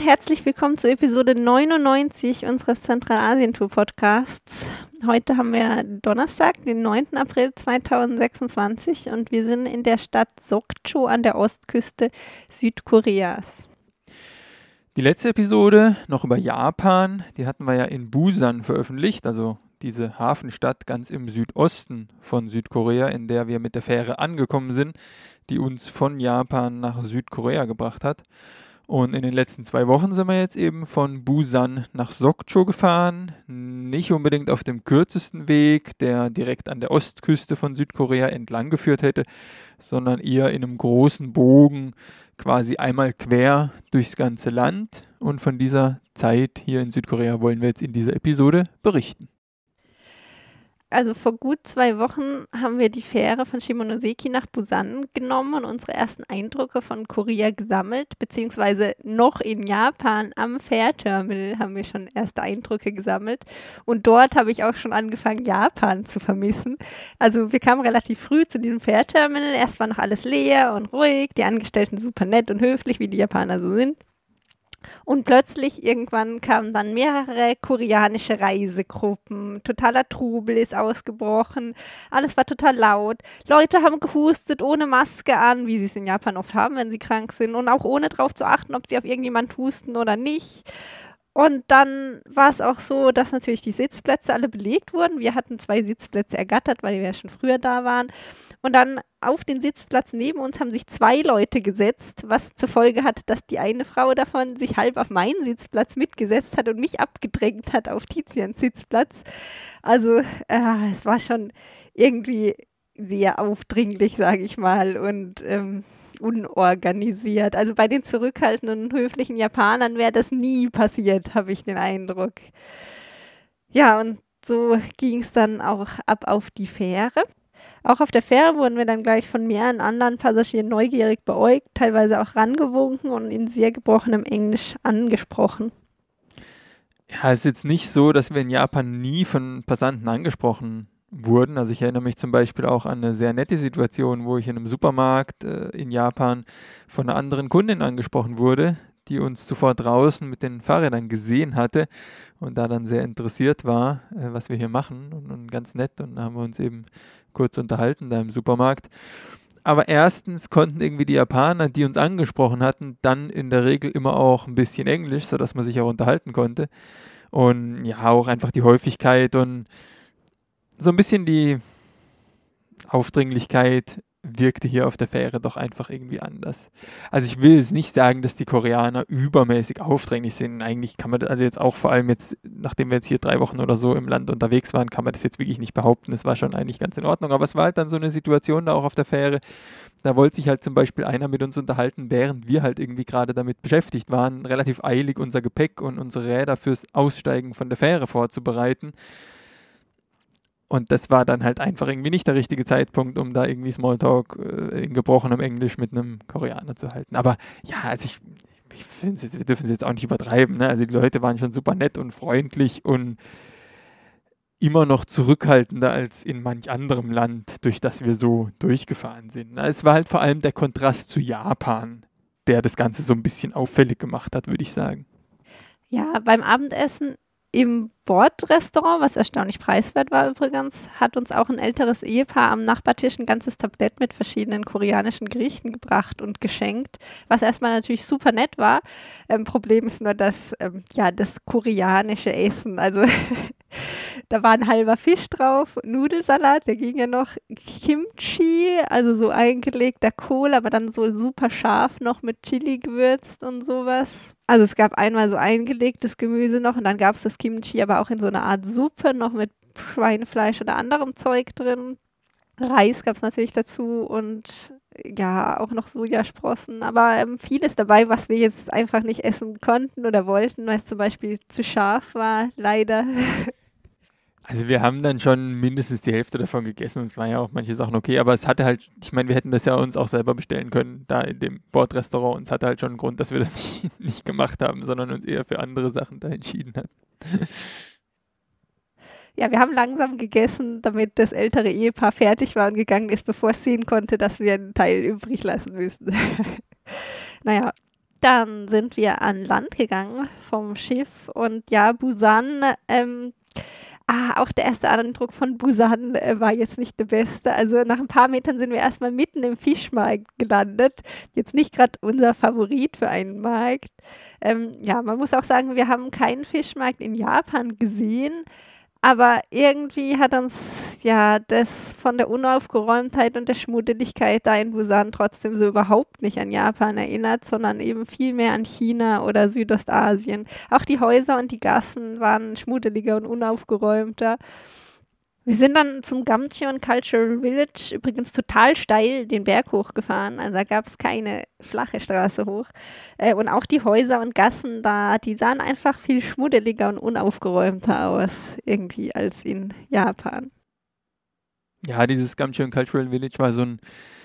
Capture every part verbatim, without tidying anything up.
herzlich willkommen zu Episode neunundneunzig unseres Zentralasien-Tour-Podcasts. Heute haben wir Donnerstag, den neunten April zweitausendsechsundzwanzig und wir sind in der Stadt Sokcho an der Ostküste Südkoreas. Die letzte Episode noch über Japan, die hatten wir ja in Busan veröffentlicht, also diese Hafenstadt ganz im Südosten von Südkorea, in der wir mit der Fähre angekommen sind, die uns von Japan nach Südkorea gebracht hat. Und in den letzten zwei Wochen sind wir jetzt eben von Busan nach Sokcho gefahren. Nicht unbedingt auf dem kürzesten Weg, der direkt an der Ostküste von Südkorea entlang geführt hätte, sondern eher in einem großen Bogen, quasi einmal quer durchs ganze Land. Und von dieser Zeit hier in Südkorea wollen wir jetzt in dieser Episode berichten. Also vor gut zwei Wochen haben wir die Fähre von Shimonoseki nach Busan genommen und unsere ersten Eindrücke von Korea gesammelt, beziehungsweise noch in Japan am Fährterminal haben wir schon erste Eindrücke gesammelt und dort habe ich auch schon angefangen, Japan zu vermissen. Also wir kamen relativ früh zu diesem Fährterminal, erst war noch alles leer und ruhig, die Angestellten super nett und höflich, wie die Japaner so sind. Und plötzlich irgendwann kamen dann mehrere koreanische Reisegruppen. Totaler Trubel ist ausgebrochen. Alles war total laut. Leute haben gehustet ohne Maske an, wie sie es in Japan oft haben, wenn sie krank sind. Und auch ohne darauf zu achten, ob sie auf irgendjemand husten oder nicht. Und dann war es auch so, dass natürlich die Sitzplätze alle belegt wurden. Wir hatten zwei Sitzplätze ergattert, weil wir ja schon früher da waren. Und dann auf den Sitzplatz neben uns haben sich zwei Leute gesetzt, was zur Folge hat, dass die eine Frau davon sich halb auf meinen Sitzplatz mitgesetzt hat und mich abgedrängt hat auf Tizians Sitzplatz. Also äh, es war schon irgendwie sehr aufdringlich, sage ich mal, und ähm, unorganisiert. Also bei den zurückhaltenden und höflichen Japanern wäre das nie passiert, habe ich den Eindruck. Ja, und so ging es dann auch ab auf die Fähre. Auch auf der Fähre wurden wir dann gleich von mehreren anderen Passagieren neugierig beäugt, teilweise auch rangewunken und in sehr gebrochenem Englisch angesprochen. Ja, es ist jetzt nicht so, dass wir in Japan nie von Passanten angesprochen wurden. Also ich erinnere mich zum Beispiel auch an eine sehr nette Situation, wo ich in einem Supermarkt äh, in Japan von einer anderen Kundin angesprochen wurde, die uns zuvor draußen mit den Fahrrädern gesehen hatte und da dann sehr interessiert war, äh, was wir hier machen und, und ganz nett. Und da haben wir uns eben kurz unterhalten da im Supermarkt. Aber erstens konnten irgendwie die Japaner, die uns angesprochen hatten, dann in der Regel immer auch ein bisschen Englisch, sodass man sich auch unterhalten konnte. Und ja, auch einfach die Häufigkeit und so ein bisschen die Aufdringlichkeit wirkte hier auf der Fähre doch einfach irgendwie anders. Also ich will jetzt nicht sagen, dass die Koreaner übermäßig aufdringlich sind. Eigentlich kann man das, also jetzt auch vor allem jetzt, nachdem wir jetzt hier drei Wochen oder so im Land unterwegs waren, kann man das jetzt wirklich nicht behaupten. Es war schon eigentlich ganz in Ordnung. Aber es war halt dann so eine Situation da auch auf der Fähre, da wollte sich halt zum Beispiel einer mit uns unterhalten, während wir halt irgendwie gerade damit beschäftigt waren, relativ eilig unser Gepäck und unsere Räder fürs Aussteigen von der Fähre vorzubereiten. Und das war dann halt einfach irgendwie nicht der richtige Zeitpunkt, um da irgendwie Smalltalk äh, in gebrochenem Englisch mit einem Koreaner zu halten. Aber ja, also ich, ich finde, wir dürfen es jetzt auch nicht übertreiben. Ne? Also die Leute waren schon super nett und freundlich und immer noch zurückhaltender als in manch anderem Land, durch das wir so durchgefahren sind. Ne? Es war halt vor allem der Kontrast zu Japan, der das Ganze so ein bisschen auffällig gemacht hat, würde ich sagen. Ja, beim Abendessen im Bordrestaurant, was erstaunlich preiswert war übrigens, hat uns auch ein älteres Ehepaar am Nachbartisch ein ganzes Tablett mit verschiedenen koreanischen Gerichten gebracht und geschenkt, was erstmal natürlich super nett war. Ähm, Problem ist nur, dass ähm, ja das koreanische Essen, also da war ein halber Fisch drauf, Nudelsalat, der ging ja noch, Kimchi, also so eingelegter Kohl, aber dann so super scharf noch mit Chili gewürzt und sowas. Also es gab einmal so eingelegtes Gemüse noch und dann gab es das Kimchi aber auch in so einer Art Suppe noch mit Schweinefleisch oder anderem Zeug drin. Reis gab es natürlich dazu und ja, auch noch Sojasprossen, aber ähm, vieles dabei, was wir jetzt einfach nicht essen konnten oder wollten, weil es zum Beispiel zu scharf war, leider. Also wir haben dann schon mindestens die Hälfte davon gegessen und es waren ja auch manche Sachen okay, aber es hatte halt, ich meine, wir hätten das ja uns auch selber bestellen können, da in dem Bordrestaurant, und es hatte halt schon einen Grund, dass wir das nicht, nicht gemacht haben, sondern uns eher für andere Sachen da entschieden hatten. Ja, wir haben langsam gegessen, damit das ältere Ehepaar fertig war und gegangen ist, bevor es sehen konnte, dass wir einen Teil übrig lassen müssen. Naja, Dann sind wir an Land gegangen vom Schiff und ja, Busan, ähm, ah, auch der erste Eindruck von Busan äh, war jetzt nicht der beste. Also nach ein paar Metern sind wir erstmal mitten im Fischmarkt gelandet. Jetzt nicht gerade unser Favorit für einen Markt. Ähm, ja, man muss auch sagen, wir haben keinen Fischmarkt in Japan gesehen. Aber irgendwie hat uns ja das von der Unaufgeräumtheit und der Schmuddeligkeit da in Busan trotzdem so überhaupt nicht an Japan erinnert, sondern eben viel mehr an China oder Südostasien. Auch die Häuser und die Gassen waren schmuddeliger und unaufgeräumter. Wir sind dann zum Gamcheon Cultural Village übrigens total steil den Berg hochgefahren, also da gab es keine flache Straße hoch. Äh, und auch die Häuser und Gassen da, die sahen einfach viel schmuddeliger und unaufgeräumter aus irgendwie als in Japan. Ja, dieses Gamcheon Cultural Village war so ein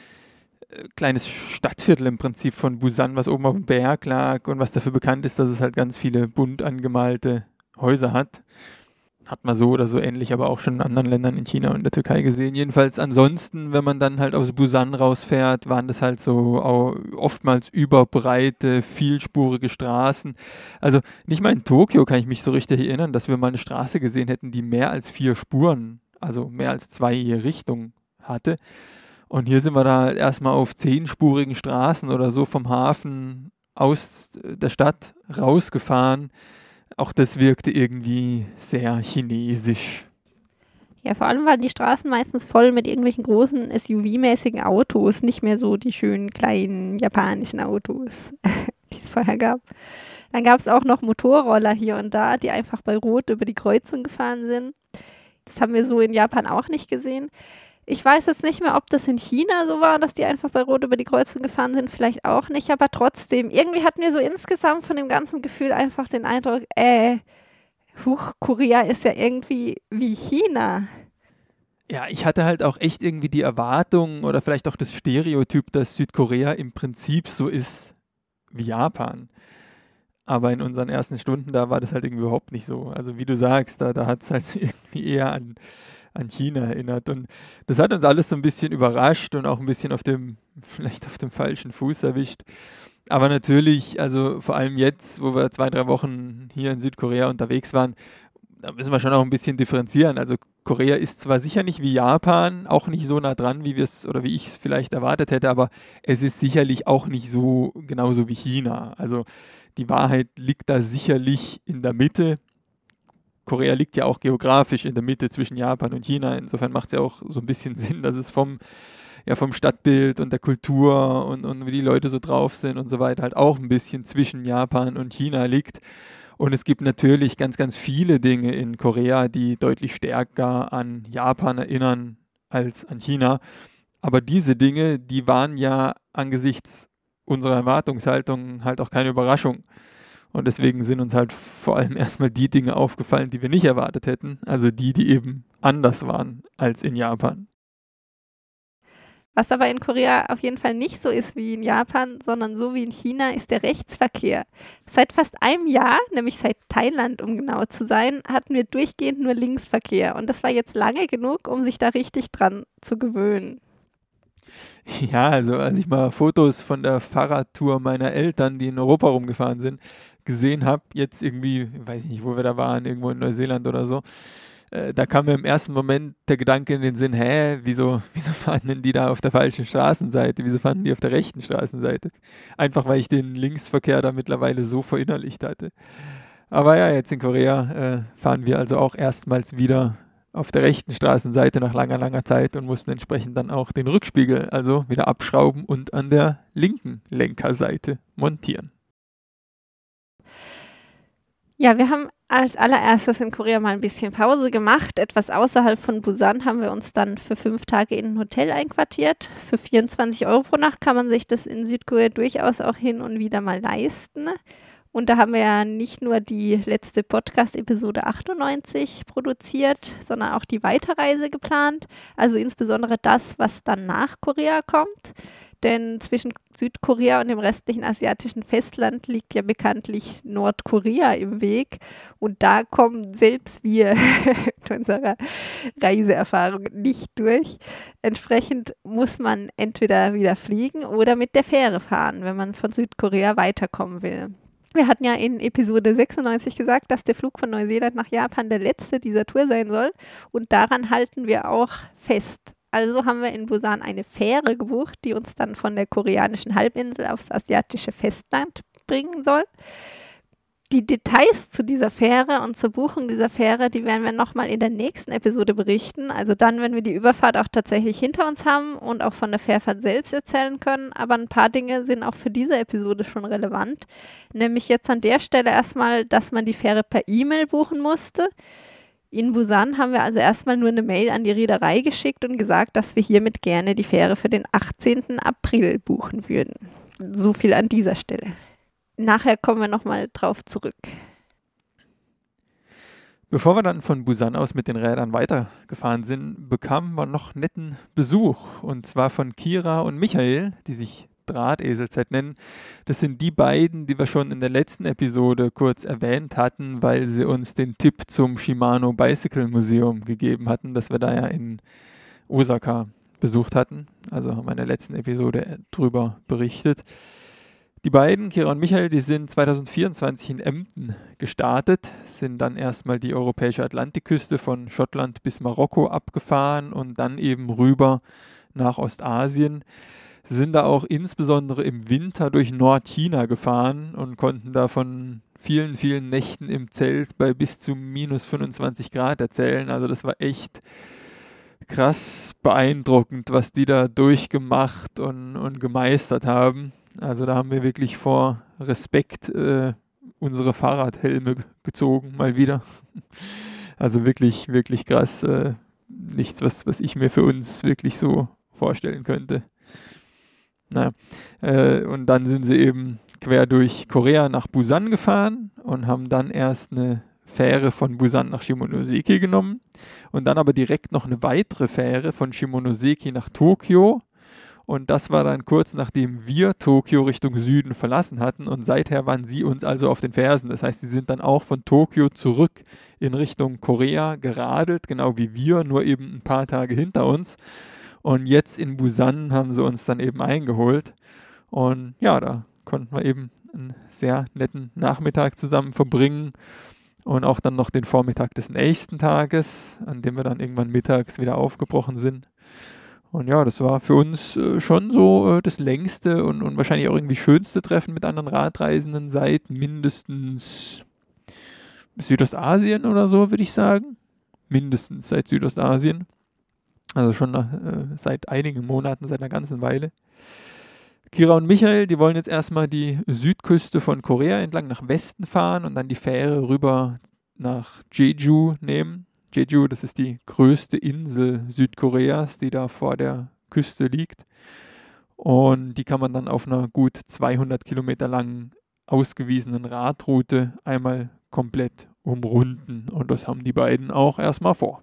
äh, kleines Stadtviertel im Prinzip von Busan, was oben auf dem Berg lag und was dafür bekannt ist, dass es halt ganz viele bunt angemalte Häuser hat. Hat man so oder so ähnlich, aber auch schon in anderen Ländern in China und der Türkei gesehen. Jedenfalls ansonsten, wenn man dann halt aus Busan rausfährt, waren das halt so auch oftmals überbreite, vielspurige Straßen. Also nicht mal in Tokio kann ich mich so richtig erinnern, dass wir mal eine Straße gesehen hätten, die mehr als vier Spuren, also mehr als zwei je Richtung hatte. Und hier sind wir da halt erstmal auf zehnspurigen Straßen oder so vom Hafen aus der Stadt rausgefahren. Auch das wirkte irgendwie sehr chinesisch. Ja, vor allem waren die Straßen meistens voll mit irgendwelchen großen S U V-mäßigen Autos, nicht mehr so die schönen kleinen japanischen Autos, die es vorher gab. Dann gab es auch noch Motorroller hier und da, die einfach bei Rot über die Kreuzung gefahren sind. Das haben wir so in Japan auch nicht gesehen. Ich weiß jetzt nicht mehr, ob das in China so war, dass die einfach bei Rot über die Kreuzung gefahren sind, vielleicht auch nicht, aber trotzdem, irgendwie hatten wir so insgesamt von dem ganzen Gefühl einfach den Eindruck, äh, huch, Korea ist ja irgendwie wie China. Ja, ich hatte halt auch echt irgendwie die Erwartung oder vielleicht auch das Stereotyp, dass Südkorea im Prinzip so ist wie Japan. Aber in unseren ersten Stunden, da war das halt irgendwie überhaupt nicht so. Also wie du sagst, da, da hat es halt irgendwie eher an an China erinnert. Und das hat uns alles so ein bisschen überrascht und auch ein bisschen auf dem, vielleicht auf dem falschen Fuß erwischt. Aber natürlich, also vor allem jetzt, wo wir zwei, drei Wochen hier in Südkorea unterwegs waren, da müssen wir schon auch ein bisschen differenzieren. Also Korea ist zwar sicher nicht wie Japan, auch nicht so nah dran, wie wir es oder wie ich es vielleicht erwartet hätte, aber es ist sicherlich auch nicht so genauso wie China. Also die Wahrheit liegt da sicherlich in der Mitte. Korea liegt ja auch geografisch in der Mitte zwischen Japan und China. Insofern macht es ja auch so ein bisschen Sinn, dass es vom, ja, vom Stadtbild und der Kultur und, und wie die Leute so drauf sind und so weiter halt auch ein bisschen zwischen Japan und China liegt. Und es gibt natürlich ganz, ganz viele Dinge in Korea, die deutlich stärker an Japan erinnern als an China. Aber diese Dinge, die waren ja angesichts unserer Erwartungshaltung halt auch keine Überraschung. Und deswegen sind uns halt vor allem erstmal die Dinge aufgefallen, die wir nicht erwartet hätten. Also die, die eben anders waren als in Japan. Was aber in Korea auf jeden Fall nicht so ist wie in Japan, sondern so wie in China, ist der Rechtsverkehr. Seit fast einem Jahr, nämlich seit Thailand, um genau zu sein, hatten wir durchgehend nur Linksverkehr. Und das war jetzt lange genug, um sich da richtig dran zu gewöhnen. Ja, also als ich mal Fotos von der Fahrradtour meiner Eltern, die in Europa rumgefahren sind, gesehen habe, jetzt irgendwie, weiß ich nicht, wo wir da waren, irgendwo in Neuseeland oder so, äh, da kam mir im ersten Moment der Gedanke in den Sinn, hä, wieso, wieso fahren denn die da auf der falschen Straßenseite? Wieso fahren die auf der rechten Straßenseite? Einfach, weil ich den Linksverkehr da mittlerweile so verinnerlicht hatte. Aber ja, jetzt in Korea äh, fahren wir also auch erstmals wieder auf der rechten Straßenseite nach langer, langer Zeit und mussten entsprechend dann auch den Rückspiegel also wieder abschrauben und an der linken Lenkerseite montieren. Ja, wir haben als allererstes in Korea mal ein bisschen Pause gemacht. Etwas außerhalb von Busan haben wir uns dann für fünf Tage in ein Hotel einquartiert. Für vierundzwanzig Euro pro Nacht kann man sich das in Südkorea durchaus auch hin und wieder mal leisten. Und da haben wir ja nicht nur die letzte Podcast-Episode achtundneunzig produziert, sondern auch die Weiterreise geplant. Also insbesondere das, was dann nach Korea kommt. Denn zwischen Südkorea und dem restlichen asiatischen Festland liegt ja bekanntlich Nordkorea im Weg. Und da kommen selbst wir mit unserer Reiseerfahrung nicht durch. Entsprechend muss man entweder wieder fliegen oder mit der Fähre fahren, wenn man von Südkorea weiterkommen will. Wir hatten ja in Episode sechsundneunzig gesagt, dass der Flug von Neuseeland nach Japan der letzte dieser Tour sein soll. Und daran halten wir auch fest. Also haben wir in Busan eine Fähre gebucht, die uns dann von der koreanischen Halbinsel aufs asiatische Festland bringen soll. Die Details zu dieser Fähre und zur Buchung dieser Fähre, die werden wir nochmal in der nächsten Episode berichten. Also dann, wenn wir die Überfahrt auch tatsächlich hinter uns haben und auch von der Fährfahrt selbst erzählen können. Aber ein paar Dinge sind auch für diese Episode schon relevant. Nämlich jetzt an der Stelle erstmal, dass man die Fähre per E-Mail buchen musste. In Busan haben wir also erstmal nur eine Mail an die Reederei geschickt und gesagt, dass wir hiermit gerne die Fähre für den achtzehnten April buchen würden. So viel an dieser Stelle. Nachher kommen wir nochmal drauf zurück. Bevor wir dann von Busan aus mit den Rädern weitergefahren sind, bekamen wir noch netten Besuch. Und zwar von Kira und Michael, die sich Drahteselzeit nennen. Das sind die beiden, die wir schon in der letzten Episode kurz erwähnt hatten, weil sie uns den Tipp zum Shimano Bicycle Museum gegeben hatten, das wir da ja in Osaka besucht hatten. Also haben wir in der letzten Episode drüber berichtet. Die beiden, Kira und Michael, die sind zwanzig vierundzwanzig in Emden gestartet, sind dann erstmal die europäische Atlantikküste von Schottland bis Marokko abgefahren und dann eben rüber nach Ostasien. Sind da auch insbesondere im Winter durch Nordchina gefahren und konnten da von vielen, vielen Nächten im Zelt bei bis zu minus fünfundzwanzig Grad erzählen. Also das war echt krass beeindruckend, was die da durchgemacht und, und gemeistert haben. Also da haben wir wirklich vor Respekt äh, unsere Fahrradhelme gezogen, mal wieder. Also wirklich, wirklich krass. Äh, nichts, was, was ich mir für uns wirklich so vorstellen könnte. Naja, äh, und dann sind sie eben quer durch Korea nach Busan gefahren und haben dann erst eine Fähre von Busan nach Shimonoseki genommen und dann aber direkt noch eine weitere Fähre von Shimonoseki nach Tokio. Und das war dann kurz nachdem wir Tokio Richtung Süden verlassen hatten und seither waren sie uns also auf den Fersen. Das heißt, sie sind dann auch von Tokio zurück in Richtung Korea geradelt, genau wie wir, nur eben ein paar Tage hinter uns. Und jetzt in Busan haben sie uns dann eben eingeholt. Und ja, da konnten wir eben einen sehr netten Nachmittag zusammen verbringen. Und auch dann noch den Vormittag des nächsten Tages, an dem wir dann irgendwann mittags wieder aufgebrochen sind. Und ja, das war für uns äh, schon so äh, das längste und, und wahrscheinlich auch irgendwie schönste Treffen mit anderen Radreisenden seit mindestens Südostasien oder so, würde ich sagen. Mindestens seit Südostasien. Also schon nach, äh, seit einigen Monaten, seit einer ganzen Weile. Kira und Michael, die wollen jetzt erstmal die Südküste von Korea entlang nach Westen fahren und dann die Fähre rüber nach Jeju nehmen. Jeju, das ist die größte Insel Südkoreas, die da vor der Küste liegt. Und die kann man dann auf einer gut zweihundert Kilometer langen ausgewiesenen Radroute einmal komplett umrunden. Und das haben die beiden auch erstmal vor.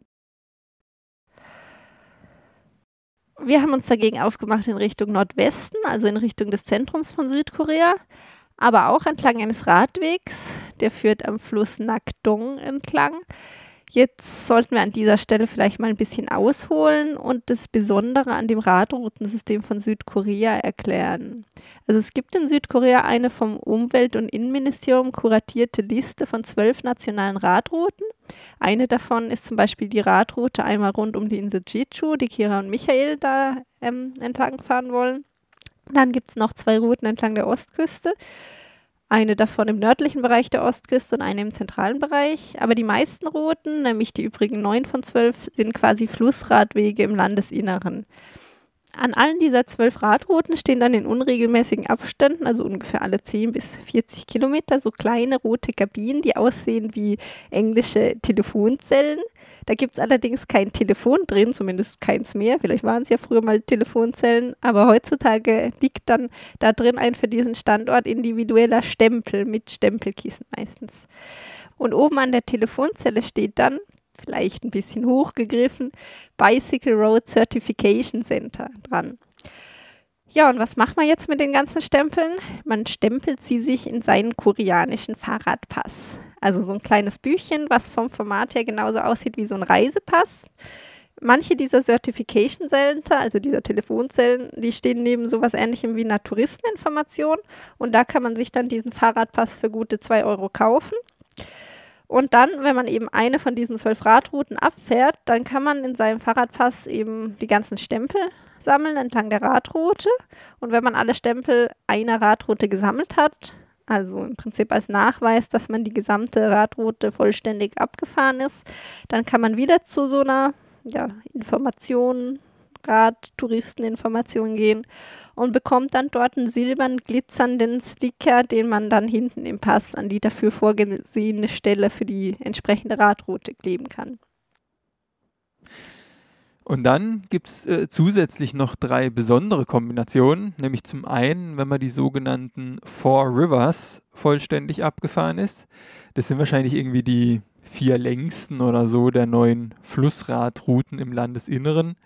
Wir haben uns dagegen aufgemacht in Richtung Nordwesten, also in Richtung des Zentrums von Südkorea, aber auch entlang eines Radwegs, der führt am Fluss Nakdong entlang. Jetzt sollten wir an dieser Stelle vielleicht mal ein bisschen ausholen und das Besondere an dem Radroutensystem von Südkorea erklären. Also es gibt in Südkorea eine vom Umwelt- und Innenministerium kuratierte Liste von zwölf nationalen Radrouten. Eine davon ist zum Beispiel die Radroute einmal rund um die Insel Jeju, die Kira und Michael da ähm, entlang fahren wollen. Dann gibt es noch zwei Routen entlang der Ostküste. Eine davon im nördlichen Bereich der Ostküste und eine im zentralen Bereich. Aber die meisten Routen, nämlich die übrigen neun von zwölf, sind quasi Flussradwege im Landesinneren. An allen dieser zwölf Radrouten stehen dann in unregelmäßigen Abständen, also ungefähr alle zehn bis vierzig Kilometer, so kleine rote Kabinen, die aussehen wie englische Telefonzellen. Da gibt es allerdings kein Telefon drin, zumindest keins mehr. Vielleicht waren es ja früher mal Telefonzellen, aber heutzutage liegt dann da drin ein für diesen Standort individueller Stempel mit Stempelkissen meistens. Und oben an der Telefonzelle steht dann, vielleicht ein bisschen hochgegriffen, Bicycle Road Certification Center dran. Ja, und was macht man jetzt mit den ganzen Stempeln? Man stempelt sie sich in seinen koreanischen Fahrradpass. Also so ein kleines Büchchen, was vom Format her genauso aussieht wie so ein Reisepass. Manche dieser Certification Center, also dieser Telefonzellen, die stehen neben sowas Ähnlichem wie einer Touristeninformation. Und da kann man sich dann diesen Fahrradpass für gute zwei Euro kaufen. Und dann, wenn man eben eine von diesen zwölf Radrouten abfährt, dann kann man in seinem Fahrradpass eben die ganzen Stempel sammeln entlang der Radroute. Und wenn man alle Stempel einer Radroute gesammelt hat, also im Prinzip als Nachweis, dass man die gesamte Radroute vollständig abgefahren ist, dann kann man wieder zu so einer ja, Information, Rad-Touristeninformation gehen und bekommt dann dort einen silbern glitzernden Sticker, den man dann hinten im Pass an die dafür vorgesehene Stelle für die entsprechende Radroute kleben kann. Und dann gibt es äh, zusätzlich noch drei besondere Kombinationen, nämlich zum einen, wenn man die sogenannten Four Rivers vollständig abgefahren ist. Das sind wahrscheinlich irgendwie die vier längsten oder so der neuen Flussradrouten im Landesinneren.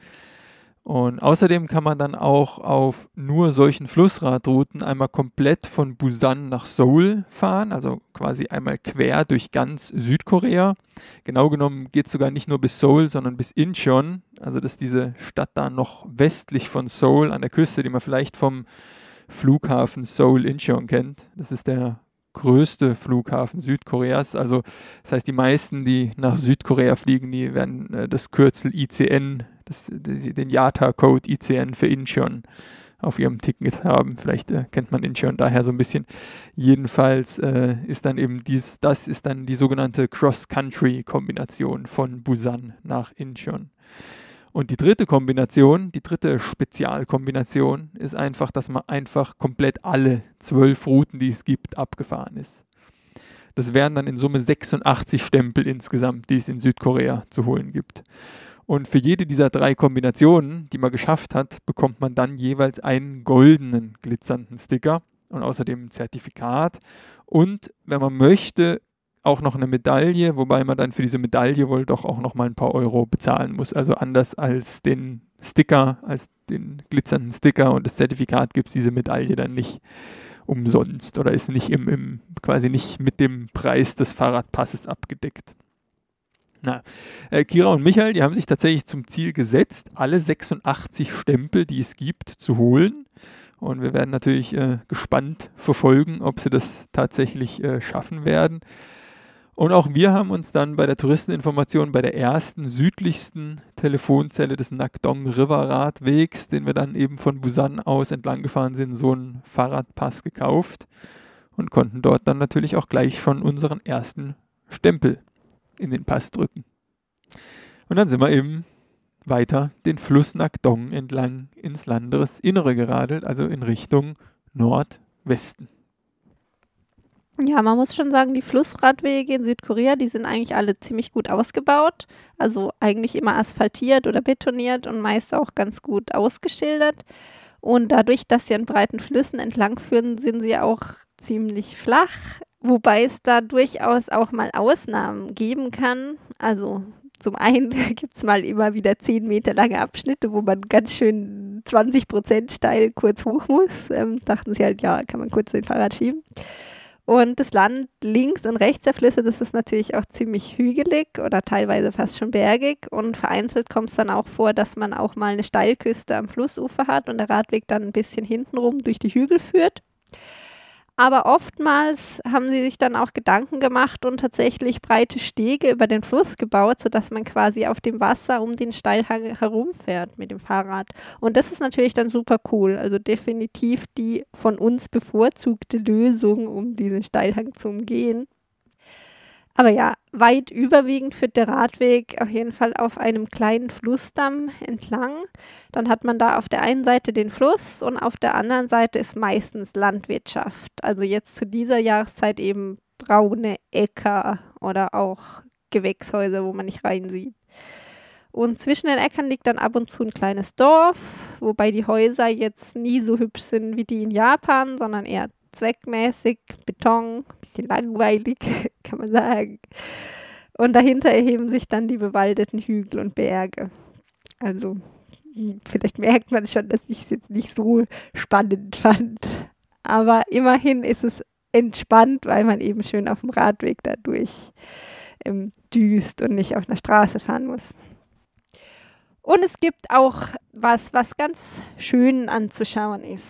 Und außerdem kann man dann auch auf nur solchen Flussradrouten einmal komplett von Busan nach Seoul fahren, also quasi einmal quer durch ganz Südkorea. Genau genommen geht es sogar nicht nur bis Seoul, sondern bis Incheon, also das ist diese Stadt da noch westlich von Seoul an der Küste, die man vielleicht vom Flughafen Seoul-Incheon kennt. Das ist der größte Flughafen Südkoreas, also das heißt, die meisten, die nach Südkorea fliegen, die werden äh, das Kürzel I C N, das, das, den Y A T A-Code I C N für Incheon auf ihrem Ticket haben. Vielleicht äh, kennt man Incheon daher so ein bisschen. Jedenfalls äh, ist dann eben dies, das ist dann die sogenannte Cross-Country-Kombination von Busan nach Incheon. Und die dritte Kombination, die dritte Spezialkombination ist einfach, dass man einfach komplett alle zwölf Routen, die es gibt, abgefahren ist. Das wären dann in Summe sechsundachtzig Stempel insgesamt, die es in Südkorea zu holen gibt. Und für jede dieser drei Kombinationen, die man geschafft hat, bekommt man dann jeweils einen goldenen glitzernden Sticker und außerdem ein Zertifikat. Und wenn man möchte, auch noch eine Medaille, wobei man dann für diese Medaille wohl doch auch noch mal ein paar Euro bezahlen muss. Also anders als den Sticker, als den glitzernden Sticker und das Zertifikat gibt es diese Medaille dann nicht umsonst oder ist nicht im, im quasi nicht mit dem Preis des Fahrradpasses abgedeckt. Na, äh, Kira und Michael, die haben sich tatsächlich zum Ziel gesetzt, alle sechsundachtzig Stempel, die es gibt, zu holen. Und wir werden natürlich äh, gespannt verfolgen, ob sie das tatsächlich äh, schaffen werden. Und auch wir haben uns dann bei der Touristeninformation bei der ersten südlichsten Telefonzelle des Nakdong River Radwegs, den wir dann eben von Busan aus entlang gefahren sind, so einen Fahrradpass gekauft und konnten dort dann natürlich auch gleich schon unseren ersten Stempel in den Pass drücken. Und dann sind wir eben weiter den Fluss Nakdong entlang ins Landesinnere geradelt, also in Richtung Nordwesten. Ja, man muss schon sagen, die Flussradwege in Südkorea, die sind eigentlich alle ziemlich gut ausgebaut. Also eigentlich immer asphaltiert oder betoniert und meist auch ganz gut ausgeschildert. Und dadurch, dass sie an breiten Flüssen entlang führen, sind sie auch ziemlich flach. Wobei es da durchaus auch mal Ausnahmen geben kann. Also zum einen gibt es mal immer wieder zehn Meter lange Abschnitte, wo man ganz schön zwanzig Prozent steil kurz hoch muss. Ähm, dachten sie halt, ja, kann man kurz den Fahrrad schieben. Und das Land links und rechts der Flüsse, das ist natürlich auch ziemlich hügelig oder teilweise fast schon bergig. Und vereinzelt kommt es dann auch vor, dass man auch mal eine Steilküste am Flussufer hat und der Radweg dann ein bisschen hintenrum durch die Hügel führt. Aber oftmals haben sie sich dann auch Gedanken gemacht und tatsächlich breite Stege über den Fluss gebaut, sodass man quasi auf dem Wasser um den Steilhang herumfährt mit dem Fahrrad. Und das ist natürlich dann super cool. Also definitiv die von uns bevorzugte Lösung, um diesen Steilhang zu umgehen. Aber ja, weit überwiegend führt der Radweg auf jeden Fall auf einem kleinen Flussdamm entlang. Dann hat man da auf der einen Seite den Fluss und auf der anderen Seite ist meistens Landwirtschaft. Also jetzt zu dieser Jahreszeit eben braune Äcker oder auch Gewächshäuser, wo man nicht rein sieht. Und zwischen den Äckern liegt dann ab und zu ein kleines Dorf, wobei die Häuser jetzt nie so hübsch sind wie die in Japan, sondern eher zweckmäßig, Beton, bisschen langweilig, kann man sagen. Und dahinter erheben sich dann die bewaldeten Hügel und Berge. Also Vielleicht merkt man schon, dass ich es jetzt nicht so spannend fand. Aber immerhin ist es entspannt, weil man eben schön auf dem Radweg dadurch ähm, düst und nicht auf einer Straße fahren muss. Und es gibt auch was, was ganz schön anzuschauen ist.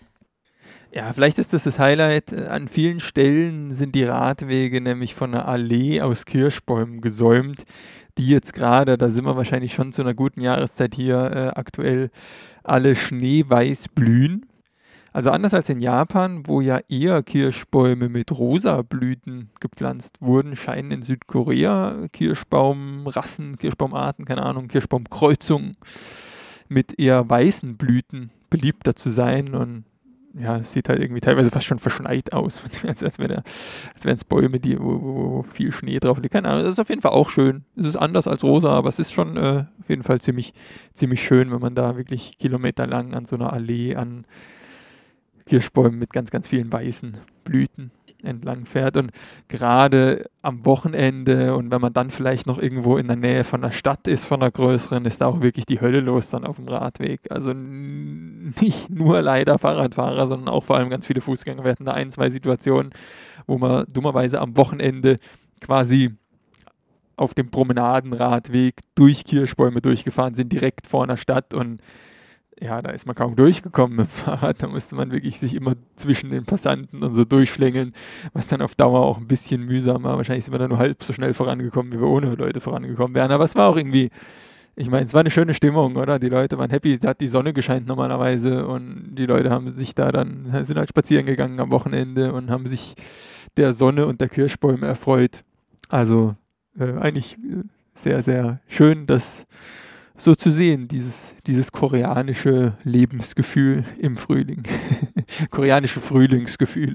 Ja, vielleicht ist das das Highlight. An vielen Stellen sind die Radwege nämlich von einer Allee aus Kirschbäumen gesäumt, die jetzt gerade, da sind wir wahrscheinlich schon zu einer guten Jahreszeit hier äh, aktuell, alle schneeweiß blühen. Also anders als in Japan, wo ja eher Kirschbäume mit rosa Blüten gepflanzt wurden, scheinen in Südkorea Kirschbaumrassen, Kirschbaumarten, keine Ahnung, Kirschbaumkreuzungen mit eher weißen Blüten beliebter zu sein. Und ja, es sieht halt irgendwie teilweise fast schon verschneit aus, als, als wären es Bäume, die, wo, wo viel Schnee drauf liegt. Keine Ahnung, das ist auf jeden Fall auch schön. Es ist anders als rosa, aber es ist schon äh, auf jeden Fall ziemlich, ziemlich schön, wenn man da wirklich kilometerlang an so einer Allee an Kirschbäumen mit ganz, ganz vielen weißen Blüten entlang fährt. Und gerade am Wochenende und wenn man dann vielleicht noch irgendwo in der Nähe von der Stadt ist, von einer größeren, ist da auch wirklich die Hölle los dann auf dem Radweg. Also n- nicht nur leider Fahrradfahrer, sondern auch vor allem ganz viele Fußgänger. Wir hatten da ein, zwei Situationen, wo man dummerweise am Wochenende quasi auf dem Promenadenradweg durch Kirschbäume durchgefahren sind, direkt vor einer Stadt, und ja, da ist man kaum durchgekommen mit dem Fahrrad. Da musste man wirklich sich immer zwischen den Passanten und so durchschlängeln, was dann auf Dauer auch ein bisschen mühsam war. Wahrscheinlich sind wir dann nur halb so schnell vorangekommen, wie wir ohne Leute vorangekommen wären. Aber es war auch irgendwie, ich meine, es war eine schöne Stimmung, oder? Die Leute waren happy, da hat die Sonne gescheint normalerweise und die Leute haben sich da dann, sind halt spazieren gegangen am Wochenende und haben sich der Sonne und der Kirschbäume erfreut. Also äh, eigentlich äh, sehr, sehr schön, dass so zu sehen, dieses, dieses koreanische Lebensgefühl im Frühling. Koreanische Frühlingsgefühl.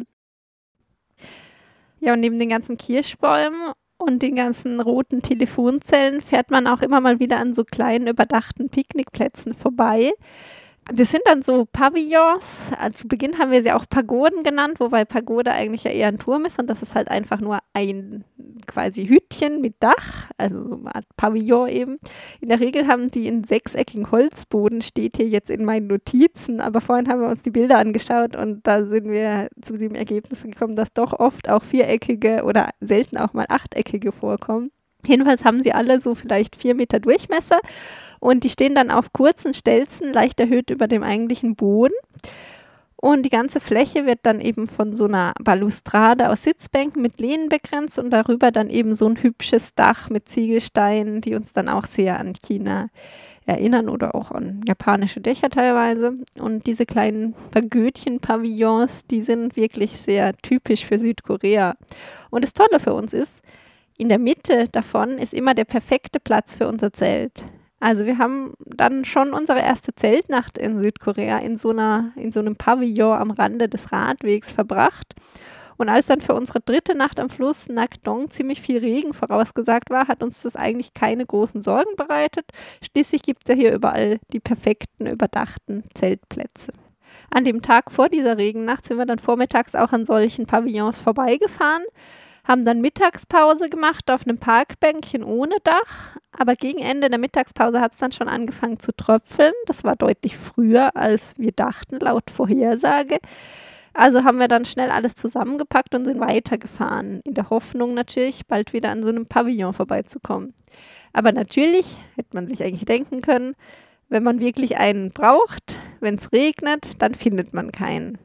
Ja, und neben den ganzen Kirschbäumen und den ganzen roten Telefonzellen fährt man auch immer mal wieder an so kleinen überdachten Picknickplätzen vorbei. Das sind dann so Pavillons. Also zu Beginn haben wir sie auch Pagoden genannt, wobei Pagode eigentlich ja eher ein Turm ist und das ist halt einfach nur ein quasi Hütchen mit Dach, also so eine Art Pavillon eben. In der Regel haben die einen sechseckigen Holzboden, steht hier jetzt in meinen Notizen, aber vorhin haben wir uns die Bilder angeschaut und da sind wir zu dem Ergebnis gekommen, dass doch oft auch viereckige oder selten auch mal achteckige vorkommen. Jedenfalls haben sie alle so vielleicht vier Meter Durchmesser und die stehen dann auf kurzen Stelzen, leicht erhöht über dem eigentlichen Boden. Und die ganze Fläche wird dann eben von so einer Balustrade aus Sitzbänken mit Lehnen begrenzt und darüber dann eben so ein hübsches Dach mit Ziegelsteinen, die uns dann auch sehr an China erinnern oder auch an japanische Dächer teilweise. Und diese kleinen Pagödchen-Pavillons, die sind wirklich sehr typisch für Südkorea. Und das Tolle für uns ist, in der Mitte davon ist immer der perfekte Platz für unser Zelt. Also wir haben dann schon unsere erste Zeltnacht in Südkorea in so einer, in so einem Pavillon am Rande des Radwegs verbracht. Und als dann für unsere dritte Nacht am Fluss Nakdong ziemlich viel Regen vorausgesagt war, hat uns das eigentlich keine großen Sorgen bereitet. Schließlich gibt es ja hier überall die perfekten, überdachten Zeltplätze. An dem Tag vor dieser Regennacht sind wir dann vormittags auch an solchen Pavillons vorbeigefahren, haben dann Mittagspause gemacht auf einem Parkbänkchen ohne Dach, aber gegen Ende der Mittagspause hat es dann schon angefangen zu tröpfeln. Das war deutlich früher, als wir dachten, laut Vorhersage. Also haben wir dann schnell alles zusammengepackt und sind weitergefahren, in der Hoffnung natürlich, bald wieder an so einem Pavillon vorbeizukommen. Aber natürlich, hätte man sich eigentlich denken können, wenn man wirklich einen braucht, wenn es regnet, dann findet man keinen.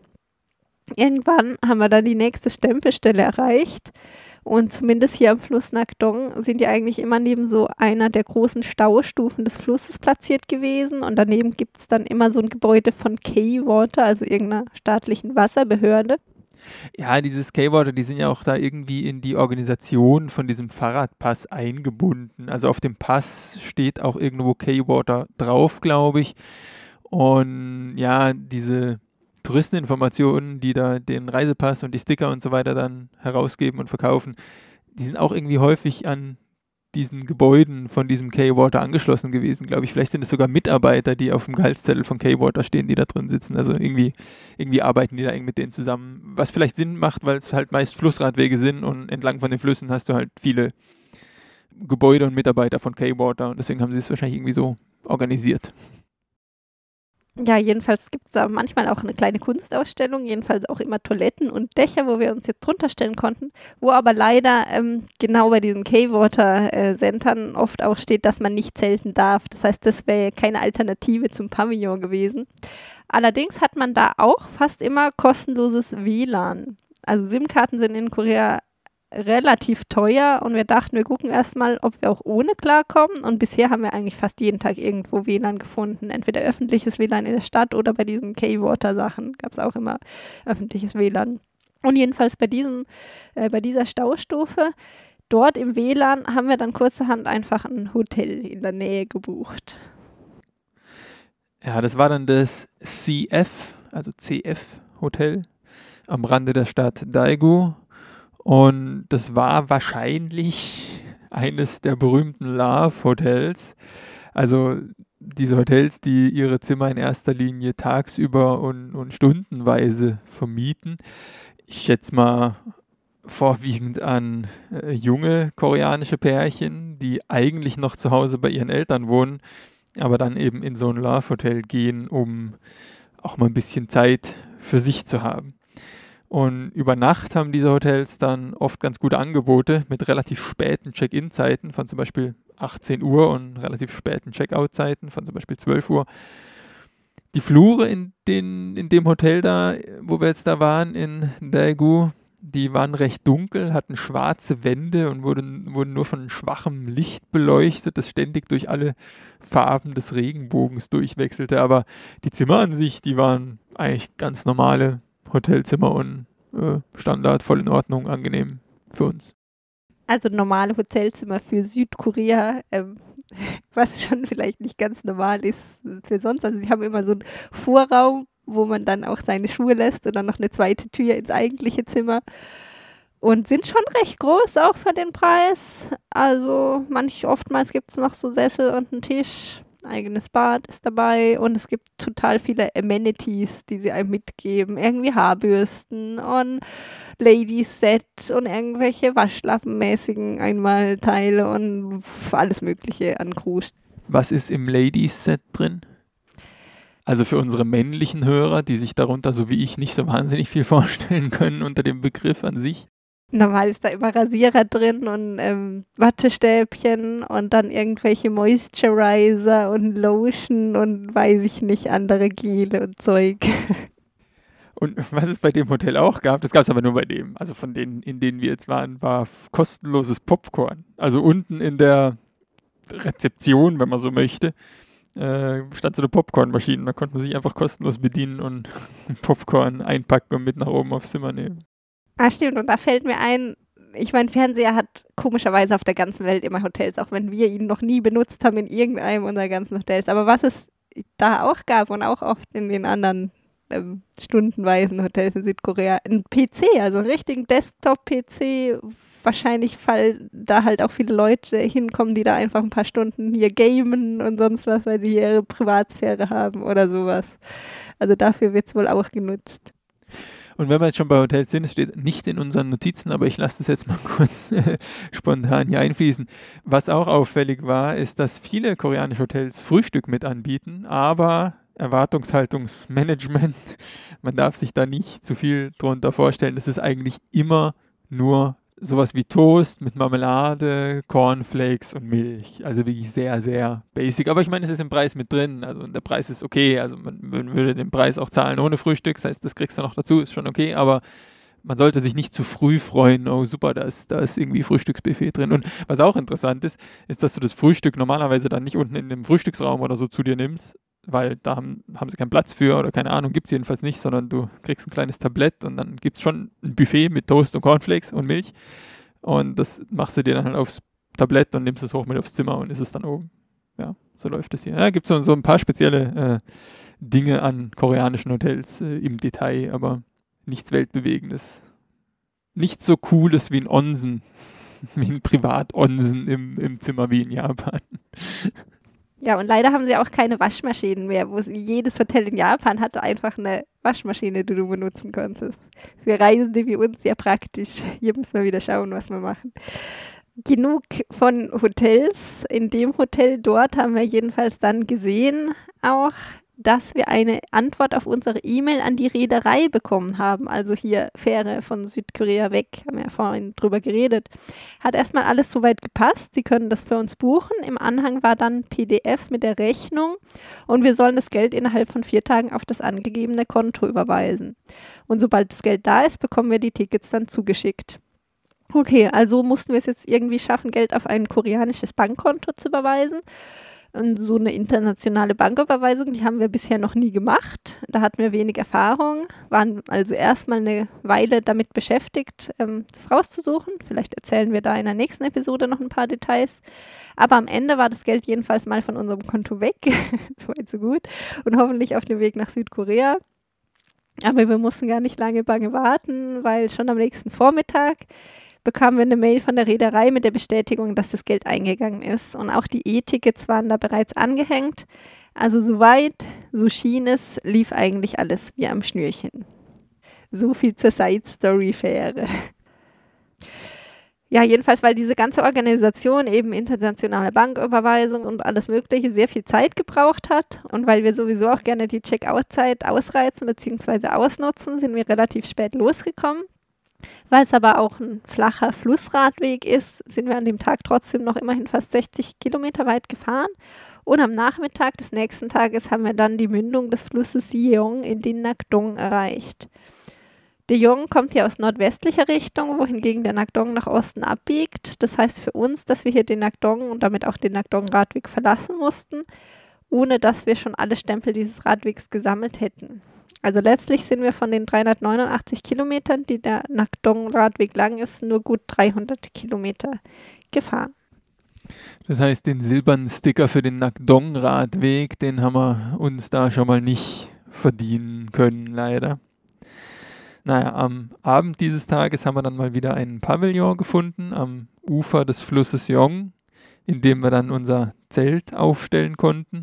Irgendwann haben wir dann die nächste Stempelstelle erreicht und zumindest hier am Fluss Nakdong sind die eigentlich immer neben so einer der großen Staustufen des Flusses platziert gewesen und daneben gibt es dann immer so ein Gebäude von K-Water, also irgendeiner staatlichen Wasserbehörde. Ja, dieses K-Water, die sind ja auch da irgendwie in die Organisation von diesem Fahrradpass eingebunden. Also auf dem Pass steht auch irgendwo K-Water drauf, glaube ich. Und ja, diese Touristeninformationen, die da den Reisepass und die Sticker und so weiter dann herausgeben und verkaufen, die sind auch irgendwie häufig an diesen Gebäuden von diesem K-Water angeschlossen gewesen, glaube ich. Vielleicht sind es sogar Mitarbeiter, die auf dem Gehaltszettel von K-Water stehen, die da drin sitzen. Also irgendwie, irgendwie arbeiten die da eng mit denen zusammen. Was vielleicht Sinn macht, weil es halt meist Flussradwege sind und entlang von den Flüssen hast du halt viele Gebäude und Mitarbeiter von K-Water und deswegen haben sie es wahrscheinlich irgendwie so organisiert. Ja, jedenfalls gibt es da manchmal auch eine kleine Kunstausstellung, jedenfalls auch immer Toiletten und Dächer, wo wir uns jetzt drunter stellen konnten, wo aber leider ähm, genau bei diesen K-Water-Centern oft auch steht, dass man nicht zelten darf. Das heißt, das wäre keine Alternative zum Pavillon gewesen. Allerdings hat man da auch fast immer kostenloses W L A N. Also SIM-Karten sind in Korea relativ teuer und wir dachten, wir gucken erstmal, ob wir auch ohne klarkommen, und bisher haben wir eigentlich fast jeden Tag irgendwo W L A N gefunden, entweder öffentliches W L A N in der Stadt oder bei diesen K-Water-Sachen gab es auch immer öffentliches W L A N. Und jedenfalls bei diesem, äh, bei dieser Staustufe, dort im W L A N haben wir dann kurzerhand einfach ein Hotel in der Nähe gebucht. Ja, das war dann das C F, also C F Hotel am Rande der Stadt Daegu. Und das war wahrscheinlich eines der berühmten Love-Hotels. Also diese Hotels, die ihre Zimmer in erster Linie tagsüber und, und stundenweise vermieten. Ich schätze mal vorwiegend an äh, junge koreanische Pärchen, die eigentlich noch zu Hause bei ihren Eltern wohnen, aber dann eben in so ein Love-Hotel gehen, um auch mal ein bisschen Zeit für sich zu haben. Und über Nacht haben diese Hotels dann oft ganz gute Angebote mit relativ späten Check-in-Zeiten von zum Beispiel achtzehn Uhr und relativ späten Check-out-Zeiten von zum Beispiel zwölf Uhr. Die Flure in, den, in dem Hotel da, wo wir jetzt da waren, in Daegu, die waren recht dunkel, hatten schwarze Wände und wurden, wurden nur von schwachem Licht beleuchtet, das ständig durch alle Farben des Regenbogens durchwechselte. Aber die Zimmer an sich, die waren eigentlich ganz normale Hotelzimmer und äh, Standard, voll in Ordnung, angenehm für uns. Also normale Hotelzimmer für Südkorea, ähm, was schon vielleicht nicht ganz normal ist für sonst. Also sie haben immer so einen Vorraum, wo man dann auch seine Schuhe lässt und dann noch eine zweite Tür ins eigentliche Zimmer. Und sind schon recht groß, auch für den Preis. Also manch oftmals gibt es noch so Sessel und einen Tisch. Eigenes Bad ist dabei und es gibt total viele Amenities, die sie einem mitgeben. Irgendwie Haarbürsten und Ladies Set und irgendwelche waschlappenmäßigen Einmalteile und alles Mögliche an Krust. Was ist im Ladies Set drin? Also für unsere männlichen Hörer, die sich darunter, so wie ich, nicht so wahnsinnig viel vorstellen können unter dem Begriff an sich. Normal ist da immer Rasierer drin und ähm, Wattestäbchen und dann irgendwelche Moisturizer und Lotion und weiß ich nicht, andere Gele und Zeug. Und was es bei dem Hotel auch gab, das gab es aber nur bei dem, also von denen, in denen wir jetzt waren, war kostenloses Popcorn. Also unten in der Rezeption, wenn man so möchte, äh, stand so eine Popcornmaschine. Da konnte man sich einfach kostenlos bedienen und Popcorn einpacken und mit nach oben aufs Zimmer nehmen. Ah, stimmt. Und da fällt mir ein, ich meine, Fernseher hat komischerweise auf der ganzen Welt immer Hotels, auch wenn wir ihn noch nie benutzt haben in irgendeinem unserer ganzen Hotels. Aber was es da auch gab und auch oft in den anderen ähm, stundenweisen Hotels in Südkorea, ein P C, also einen richtigen Desktop-P C. Wahrscheinlich, weil da halt auch viele Leute hinkommen, die da einfach ein paar Stunden hier gamen und sonst was, weil sie hier ihre Privatsphäre haben oder sowas. Also dafür wird es wohl auch genutzt. Und wenn wir jetzt schon bei Hotels sind, es steht nicht in unseren Notizen, aber ich lasse das jetzt mal kurz spontan hier einfließen. Was auch auffällig war, ist, dass viele koreanische Hotels Frühstück mit anbieten, aber Erwartungshaltungsmanagement, man darf sich da nicht zu viel drunter vorstellen. Das ist eigentlich immer nur sowas wie Toast mit Marmelade, Cornflakes und Milch. Also wirklich sehr, sehr basic. Aber ich meine, es ist im Preis mit drin. Also der Preis ist okay. Also man, man würde den Preis auch zahlen ohne Frühstück. Das heißt, das kriegst du noch dazu, ist schon okay. Aber man sollte sich nicht zu früh freuen. Oh super, da ist, da ist irgendwie Frühstücksbuffet drin. Und was auch interessant ist, ist, dass du das Frühstück normalerweise dann nicht unten in dem Frühstücksraum oder so zu dir nimmst, weil da haben, haben sie keinen Platz für oder keine Ahnung, gibt es jedenfalls nicht, sondern du kriegst ein kleines Tablett und dann gibt es schon ein Buffet mit Toast und Cornflakes und Milch und das machst du dir dann halt aufs Tablett und nimmst es hoch mit aufs Zimmer und ist es dann oben. Ja, so läuft es hier. Ja, gibt es so, so ein paar spezielle äh, Dinge an koreanischen Hotels äh, im Detail, aber nichts Weltbewegendes. Nichts so Cooles wie ein Onsen, wie ein Privat-Onsen im, im Zimmer wie in Japan. Ja, und leider haben sie auch keine Waschmaschinen mehr, wo jedes Hotel in Japan hatte einfach eine Waschmaschine, die du benutzen konntest. Für Reisende wie uns sehr praktisch. Hier müssen wir wieder schauen, was wir machen. Genug von Hotels. In dem Hotel dort haben wir jedenfalls dann gesehen auch, dass wir eine Antwort auf unsere E-Mail an die Reederei bekommen haben. Also hier Fähre von Südkorea weg, haben wir ja vorhin drüber geredet. Hat erstmal alles soweit gepasst. Sie können das für uns buchen. Im Anhang war dann P D F mit der Rechnung und wir sollen das Geld innerhalb von vier Tagen auf das angegebene Konto überweisen. Und sobald das Geld da ist, bekommen wir die Tickets dann zugeschickt. Okay, also mussten wir es jetzt irgendwie schaffen, Geld auf ein koreanisches Bankkonto zu überweisen. Und so eine internationale Banküberweisung, die haben wir bisher noch nie gemacht. Da hatten wir wenig Erfahrung, waren also erstmal eine Weile damit beschäftigt, ähm, das rauszusuchen. Vielleicht erzählen wir da in der nächsten Episode noch ein paar Details. Aber am Ende war das Geld jedenfalls mal von unserem Konto weg. So weit, so gut. Und hoffentlich auf dem Weg nach Südkorea. Aber wir mussten gar nicht lange bange warten, weil schon am nächsten Vormittag bekamen wir eine Mail von der Reederei mit der Bestätigung, dass das Geld eingegangen ist. Und auch die E-Tickets waren da bereits angehängt. Also soweit, so schien es, lief eigentlich alles wie am Schnürchen. So viel zur Side-Story-Fähre. Ja, jedenfalls, weil diese ganze Organisation eben internationale Banküberweisung und alles Mögliche sehr viel Zeit gebraucht hat und weil wir sowieso auch gerne die Check-out-Zeit ausreizen bzw. ausnutzen, sind wir relativ spät losgekommen. Weil es aber auch ein flacher Flussradweg ist, sind wir an dem Tag trotzdem noch immerhin fast sechzig Kilometer weit gefahren. Und am Nachmittag des nächsten Tages haben wir dann die Mündung des Flusses Yeong in den Nakdong erreicht. Der Yeong kommt hier aus nordwestlicher Richtung, wohingegen der Nakdong nach Osten abbiegt. Das heißt für uns, dass wir hier den Nakdong und damit auch den Nakdong-Radweg verlassen mussten, ohne dass wir schon alle Stempel dieses Radwegs gesammelt hätten. Also letztlich sind wir von den dreihundertneunundachtzig Kilometern, die der Nakdong-Radweg lang ist, nur gut dreihundert Kilometer gefahren. Das heißt, den silbernen Sticker für den Nakdong-Radweg, den haben wir uns da schon mal nicht verdienen können, leider. Naja, am Abend dieses Tages haben wir dann mal wieder einen Pavillon gefunden am Ufer des Flusses Yeong, in dem wir dann unser Zelt aufstellen konnten.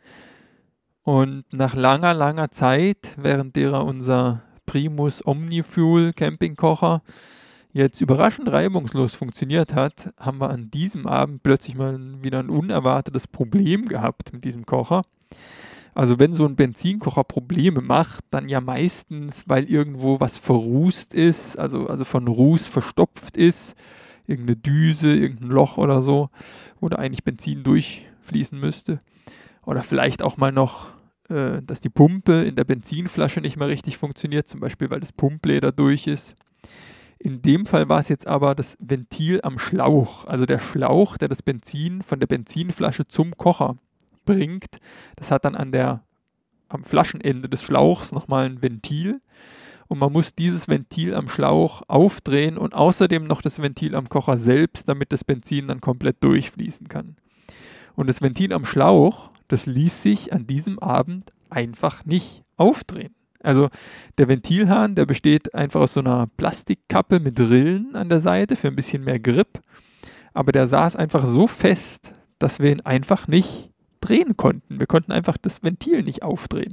Und nach langer, langer Zeit, während derer unser Primus Omnifuel Campingkocher jetzt überraschend reibungslos funktioniert hat, haben wir an diesem Abend plötzlich mal wieder ein unerwartetes Problem gehabt mit diesem Kocher. Also wenn so ein Benzinkocher Probleme macht, dann ja meistens, weil irgendwo was verrußt ist, also, also von Ruß verstopft ist, irgendeine Düse, irgendein Loch oder so, wo da eigentlich Benzin durchfließen müsste. Oder vielleicht auch mal noch, äh, dass die Pumpe in der Benzinflasche nicht mehr richtig funktioniert, zum Beispiel, weil das Pumpleder durch ist. In dem Fall war es jetzt aber das Ventil am Schlauch, also der Schlauch, der das Benzin von der Benzinflasche zum Kocher bringt. Das hat dann an der, am Flaschenende des Schlauchs nochmal ein Ventil und man muss dieses Ventil am Schlauch aufdrehen und außerdem noch das Ventil am Kocher selbst, damit das Benzin dann komplett durchfließen kann. Und das Ventil am Schlauch, das ließ sich an diesem Abend einfach nicht aufdrehen. Also der Ventilhahn, der besteht einfach aus so einer Plastikkappe mit Rillen an der Seite für ein bisschen mehr Grip. Aber der saß einfach so fest, dass wir ihn einfach nicht drehen konnten. Wir konnten einfach das Ventil nicht aufdrehen.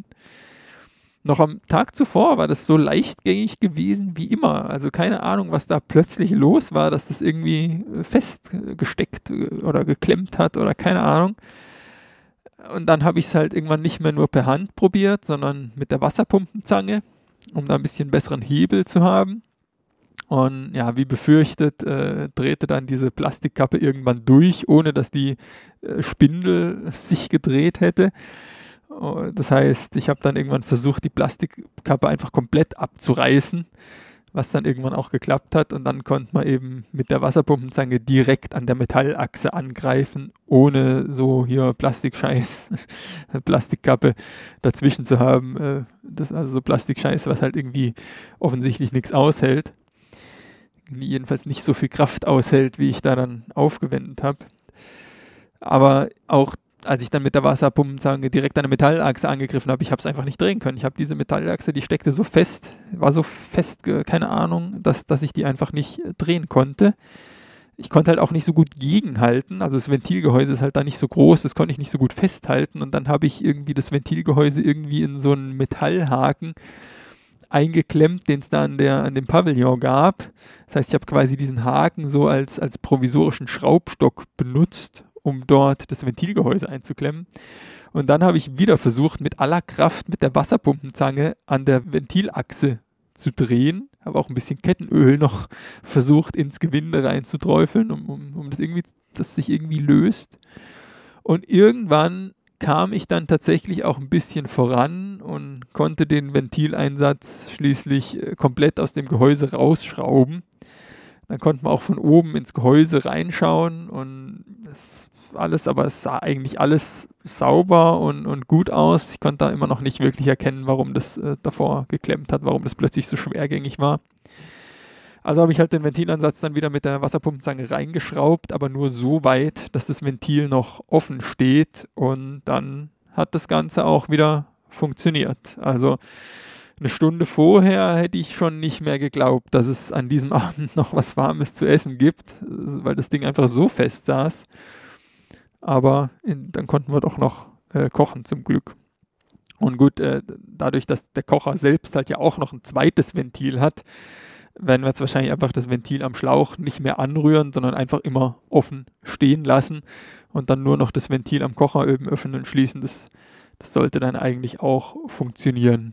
Noch am Tag zuvor war das so leichtgängig gewesen wie immer. Also keine Ahnung, was da plötzlich los war, dass das irgendwie festgesteckt oder geklemmt hat oder keine Ahnung. Und dann habe ich es halt irgendwann nicht mehr nur per Hand probiert, sondern mit der Wasserpumpenzange, um da ein bisschen besseren Hebel zu haben. Und ja, wie befürchtet, äh, drehte dann diese Plastikkappe irgendwann durch, ohne dass die äh, Spindel sich gedreht hätte. Uh, das heißt, ich habe dann irgendwann versucht, die Plastikkappe einfach komplett abzureißen, was dann irgendwann auch geklappt hat. Und dann konnte man eben mit der Wasserpumpenzange direkt an der Metallachse angreifen, ohne so hier Plastikscheiß, Plastikkappe dazwischen zu haben. Äh, das also so Plastikscheiß, was halt irgendwie offensichtlich nichts aushält. Jedenfalls nicht so viel Kraft aushält, wie ich da dann aufgewendet habe. Aber auch als ich dann mit der Wasserpumpenzange direkt an der Metallachse angegriffen habe, ich habe es einfach nicht drehen können. Ich habe diese Metallachse, die steckte so fest, war so fest, keine Ahnung, dass, dass ich die einfach nicht drehen konnte. Ich konnte halt auch nicht so gut gegenhalten, also das Ventilgehäuse ist halt da nicht so groß, das konnte ich nicht so gut festhalten und dann habe ich irgendwie das Ventilgehäuse irgendwie in so einen Metallhaken eingeklemmt, den es da an, der, an dem Pavillon gab. Das heißt, ich habe quasi diesen Haken so als, als provisorischen Schraubstock benutzt, um dort das Ventilgehäuse einzuklemmen. Und dann habe ich wieder versucht, mit aller Kraft mit der Wasserpumpenzange an der Ventilachse zu drehen. Habe auch ein bisschen Kettenöl noch versucht, ins Gewinde reinzuträufeln, um, um, um das irgendwie, dass sich irgendwie löst. Und irgendwann kam ich dann tatsächlich auch ein bisschen voran und konnte den Ventileinsatz schließlich äh, komplett aus dem Gehäuse rausschrauben. Dann konnte man auch von oben ins Gehäuse reinschauen und das alles, aber es sah eigentlich alles sauber und, und gut aus. Ich konnte da immer noch nicht wirklich erkennen, warum das äh, davor geklemmt hat, warum das plötzlich so schwergängig war. Also habe ich halt den Ventilansatz dann wieder mit der Wasserpumpenzange reingeschraubt, aber nur so weit, dass das Ventil noch offen steht und dann hat das Ganze auch wieder funktioniert. Also eine Stunde vorher hätte ich schon nicht mehr geglaubt, dass es an diesem Abend noch was Warmes zu essen gibt, weil das Ding einfach so fest saß. Aber in, dann konnten wir doch noch äh, kochen zum Glück. Und gut, äh, dadurch, dass der Kocher selbst halt ja auch noch ein zweites Ventil hat, werden wir jetzt wahrscheinlich einfach das Ventil am Schlauch nicht mehr anrühren, sondern einfach immer offen stehen lassen und dann nur noch das Ventil am Kocher eben öffnen und schließen. Das, das sollte dann eigentlich auch funktionieren.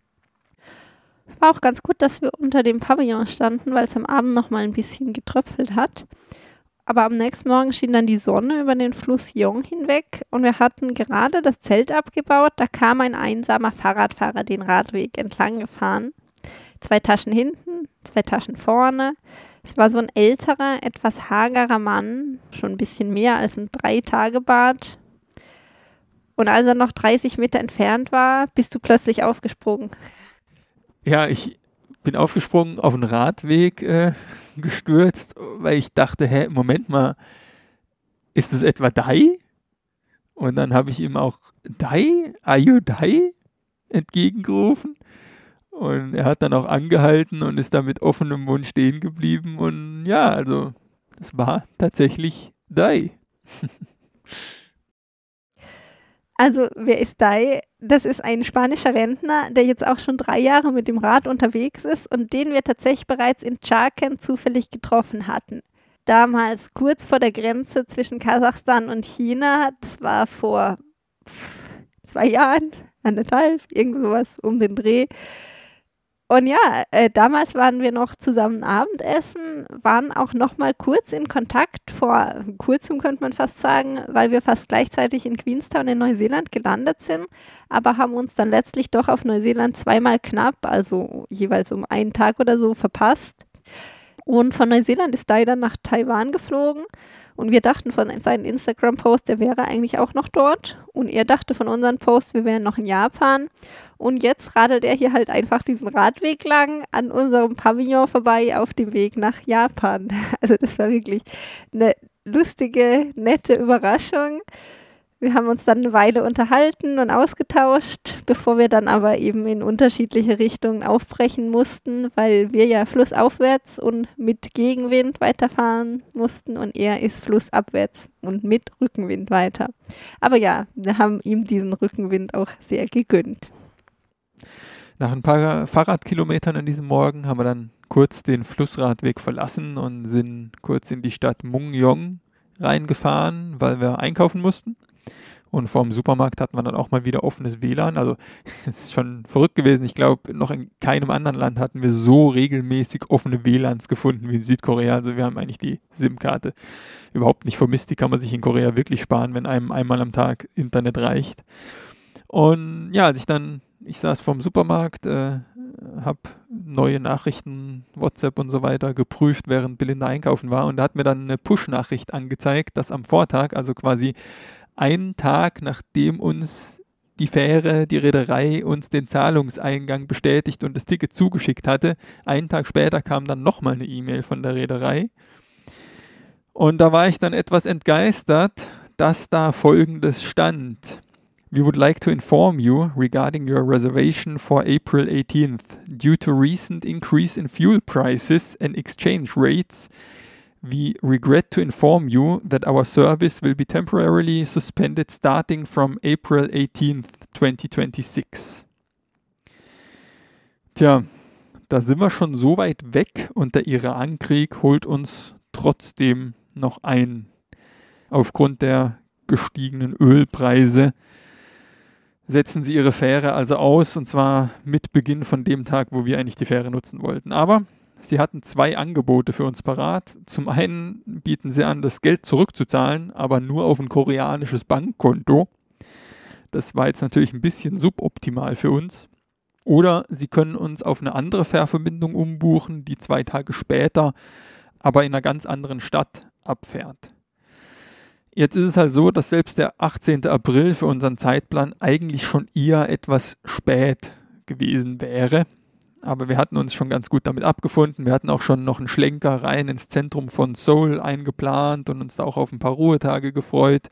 Es war auch ganz gut, dass wir unter dem Pavillon standen, weil es am Abend noch mal ein bisschen getröpfelt hat. Aber am nächsten Morgen schien dann die Sonne über den Fluss Yonge hinweg und wir hatten gerade das Zelt abgebaut. Da kam ein einsamer Fahrradfahrer den Radweg entlang gefahren. Zwei Taschen hinten, zwei Taschen vorne. Es war so ein älterer, etwas hagerer Mann, schon ein bisschen mehr als ein Drei-Tage-Bart. Und als er noch dreißig Meter entfernt war, bist du plötzlich aufgesprungen. Ja, ich bin aufgesprungen, auf den Radweg äh, gestürzt, weil ich dachte, hä, Moment mal, ist das etwa Dai? Und dann habe ich ihm auch Dai, are you Dai? entgegengerufen. Und er hat dann auch angehalten und ist da mit offenem Mund stehen geblieben. Und ja, also, das war tatsächlich Dai. Also, wer ist Dai? Das ist ein spanischer Rentner, der jetzt auch schon drei Jahre mit dem Rad unterwegs ist und den wir tatsächlich bereits in Tscharken zufällig getroffen hatten. Damals kurz vor der Grenze zwischen Kasachstan und China, das war vor zwei Jahren, anderthalb, irgend sowas um den Dreh. Und ja, äh, damals waren wir noch zusammen Abendessen, waren auch noch mal kurz in Kontakt, vor kurzem könnte man fast sagen, weil wir fast gleichzeitig in Queenstown in Neuseeland gelandet sind, aber haben uns dann letztlich doch auf Neuseeland zweimal knapp, also jeweils um einen Tag oder so verpasst. Und von Neuseeland ist Dai dann nach Taiwan geflogen und wir dachten von seinem Instagram-Post, der wäre eigentlich auch noch dort und er dachte von unserem Post, wir wären noch in Japan. Und jetzt radelt er hier halt einfach diesen Radweg lang an unserem Pavillon vorbei auf dem Weg nach Japan. Also das war wirklich eine lustige, nette Überraschung. Wir haben uns dann eine Weile unterhalten und ausgetauscht, bevor wir dann aber eben in unterschiedliche Richtungen aufbrechen mussten, weil wir ja flussaufwärts und mit Gegenwind weiterfahren mussten und er ist flussabwärts und mit Rückenwind weiter. Aber ja, wir haben ihm diesen Rückenwind auch sehr gegönnt. Nach ein paar Fahrradkilometern an diesem Morgen haben wir dann kurz den Flussradweg verlassen und sind kurz in die Stadt Mungyong reingefahren, weil wir einkaufen mussten. Und vor dem Supermarkt hatten wir dann auch mal wieder offenes W L A N. Also es ist schon verrückt gewesen. Ich glaube, noch in keinem anderen Land hatten wir so regelmäßig offene W L A Ns gefunden wie in Südkorea. Also wir haben eigentlich die SIM-Karte überhaupt nicht vermisst. Die kann man sich in Korea wirklich sparen, wenn einem einmal am Tag Internet reicht. Und ja, als ich dann, ich saß vorm Supermarkt, äh, habe neue Nachrichten, WhatsApp und so weiter geprüft, während Belinda einkaufen war. Und da hat mir dann eine Push-Nachricht angezeigt, dass am Vortag, also quasi einen Tag, nachdem uns die Fähre, die Reederei uns den Zahlungseingang bestätigt und das Ticket zugeschickt hatte, einen Tag später kam dann nochmal eine E-Mail von der Reederei. Und da war ich dann etwas entgeistert, dass da Folgendes stand. We would like to inform you regarding your reservation for April eighteenth. Due to recent increase in fuel prices and exchange rates, we regret to inform you that our service will be temporarily suspended starting from April eighteenth, twenty twenty-six. Tja, da sind wir schon so weit weg und der Irankrieg holt uns trotzdem noch ein. Aufgrund der gestiegenen Ölpreise setzen sie ihre Fähre also aus, und zwar mit Beginn von dem Tag, wo wir eigentlich die Fähre nutzen wollten. Aber sie hatten zwei Angebote für uns parat. Zum einen bieten sie an, das Geld zurückzuzahlen, aber nur auf ein koreanisches Bankkonto. Das war jetzt natürlich ein bisschen suboptimal für uns. Oder sie können uns auf eine andere Fährverbindung umbuchen, die zwei Tage später, aber in einer ganz anderen Stadt abfährt. Jetzt ist es halt so, dass selbst der achtzehnten April für unseren Zeitplan eigentlich schon eher etwas spät gewesen wäre. Aber wir hatten uns schon ganz gut damit abgefunden. Wir hatten auch schon noch einen Schlenker rein ins Zentrum von Seoul eingeplant und uns da auch auf ein paar Ruhetage gefreut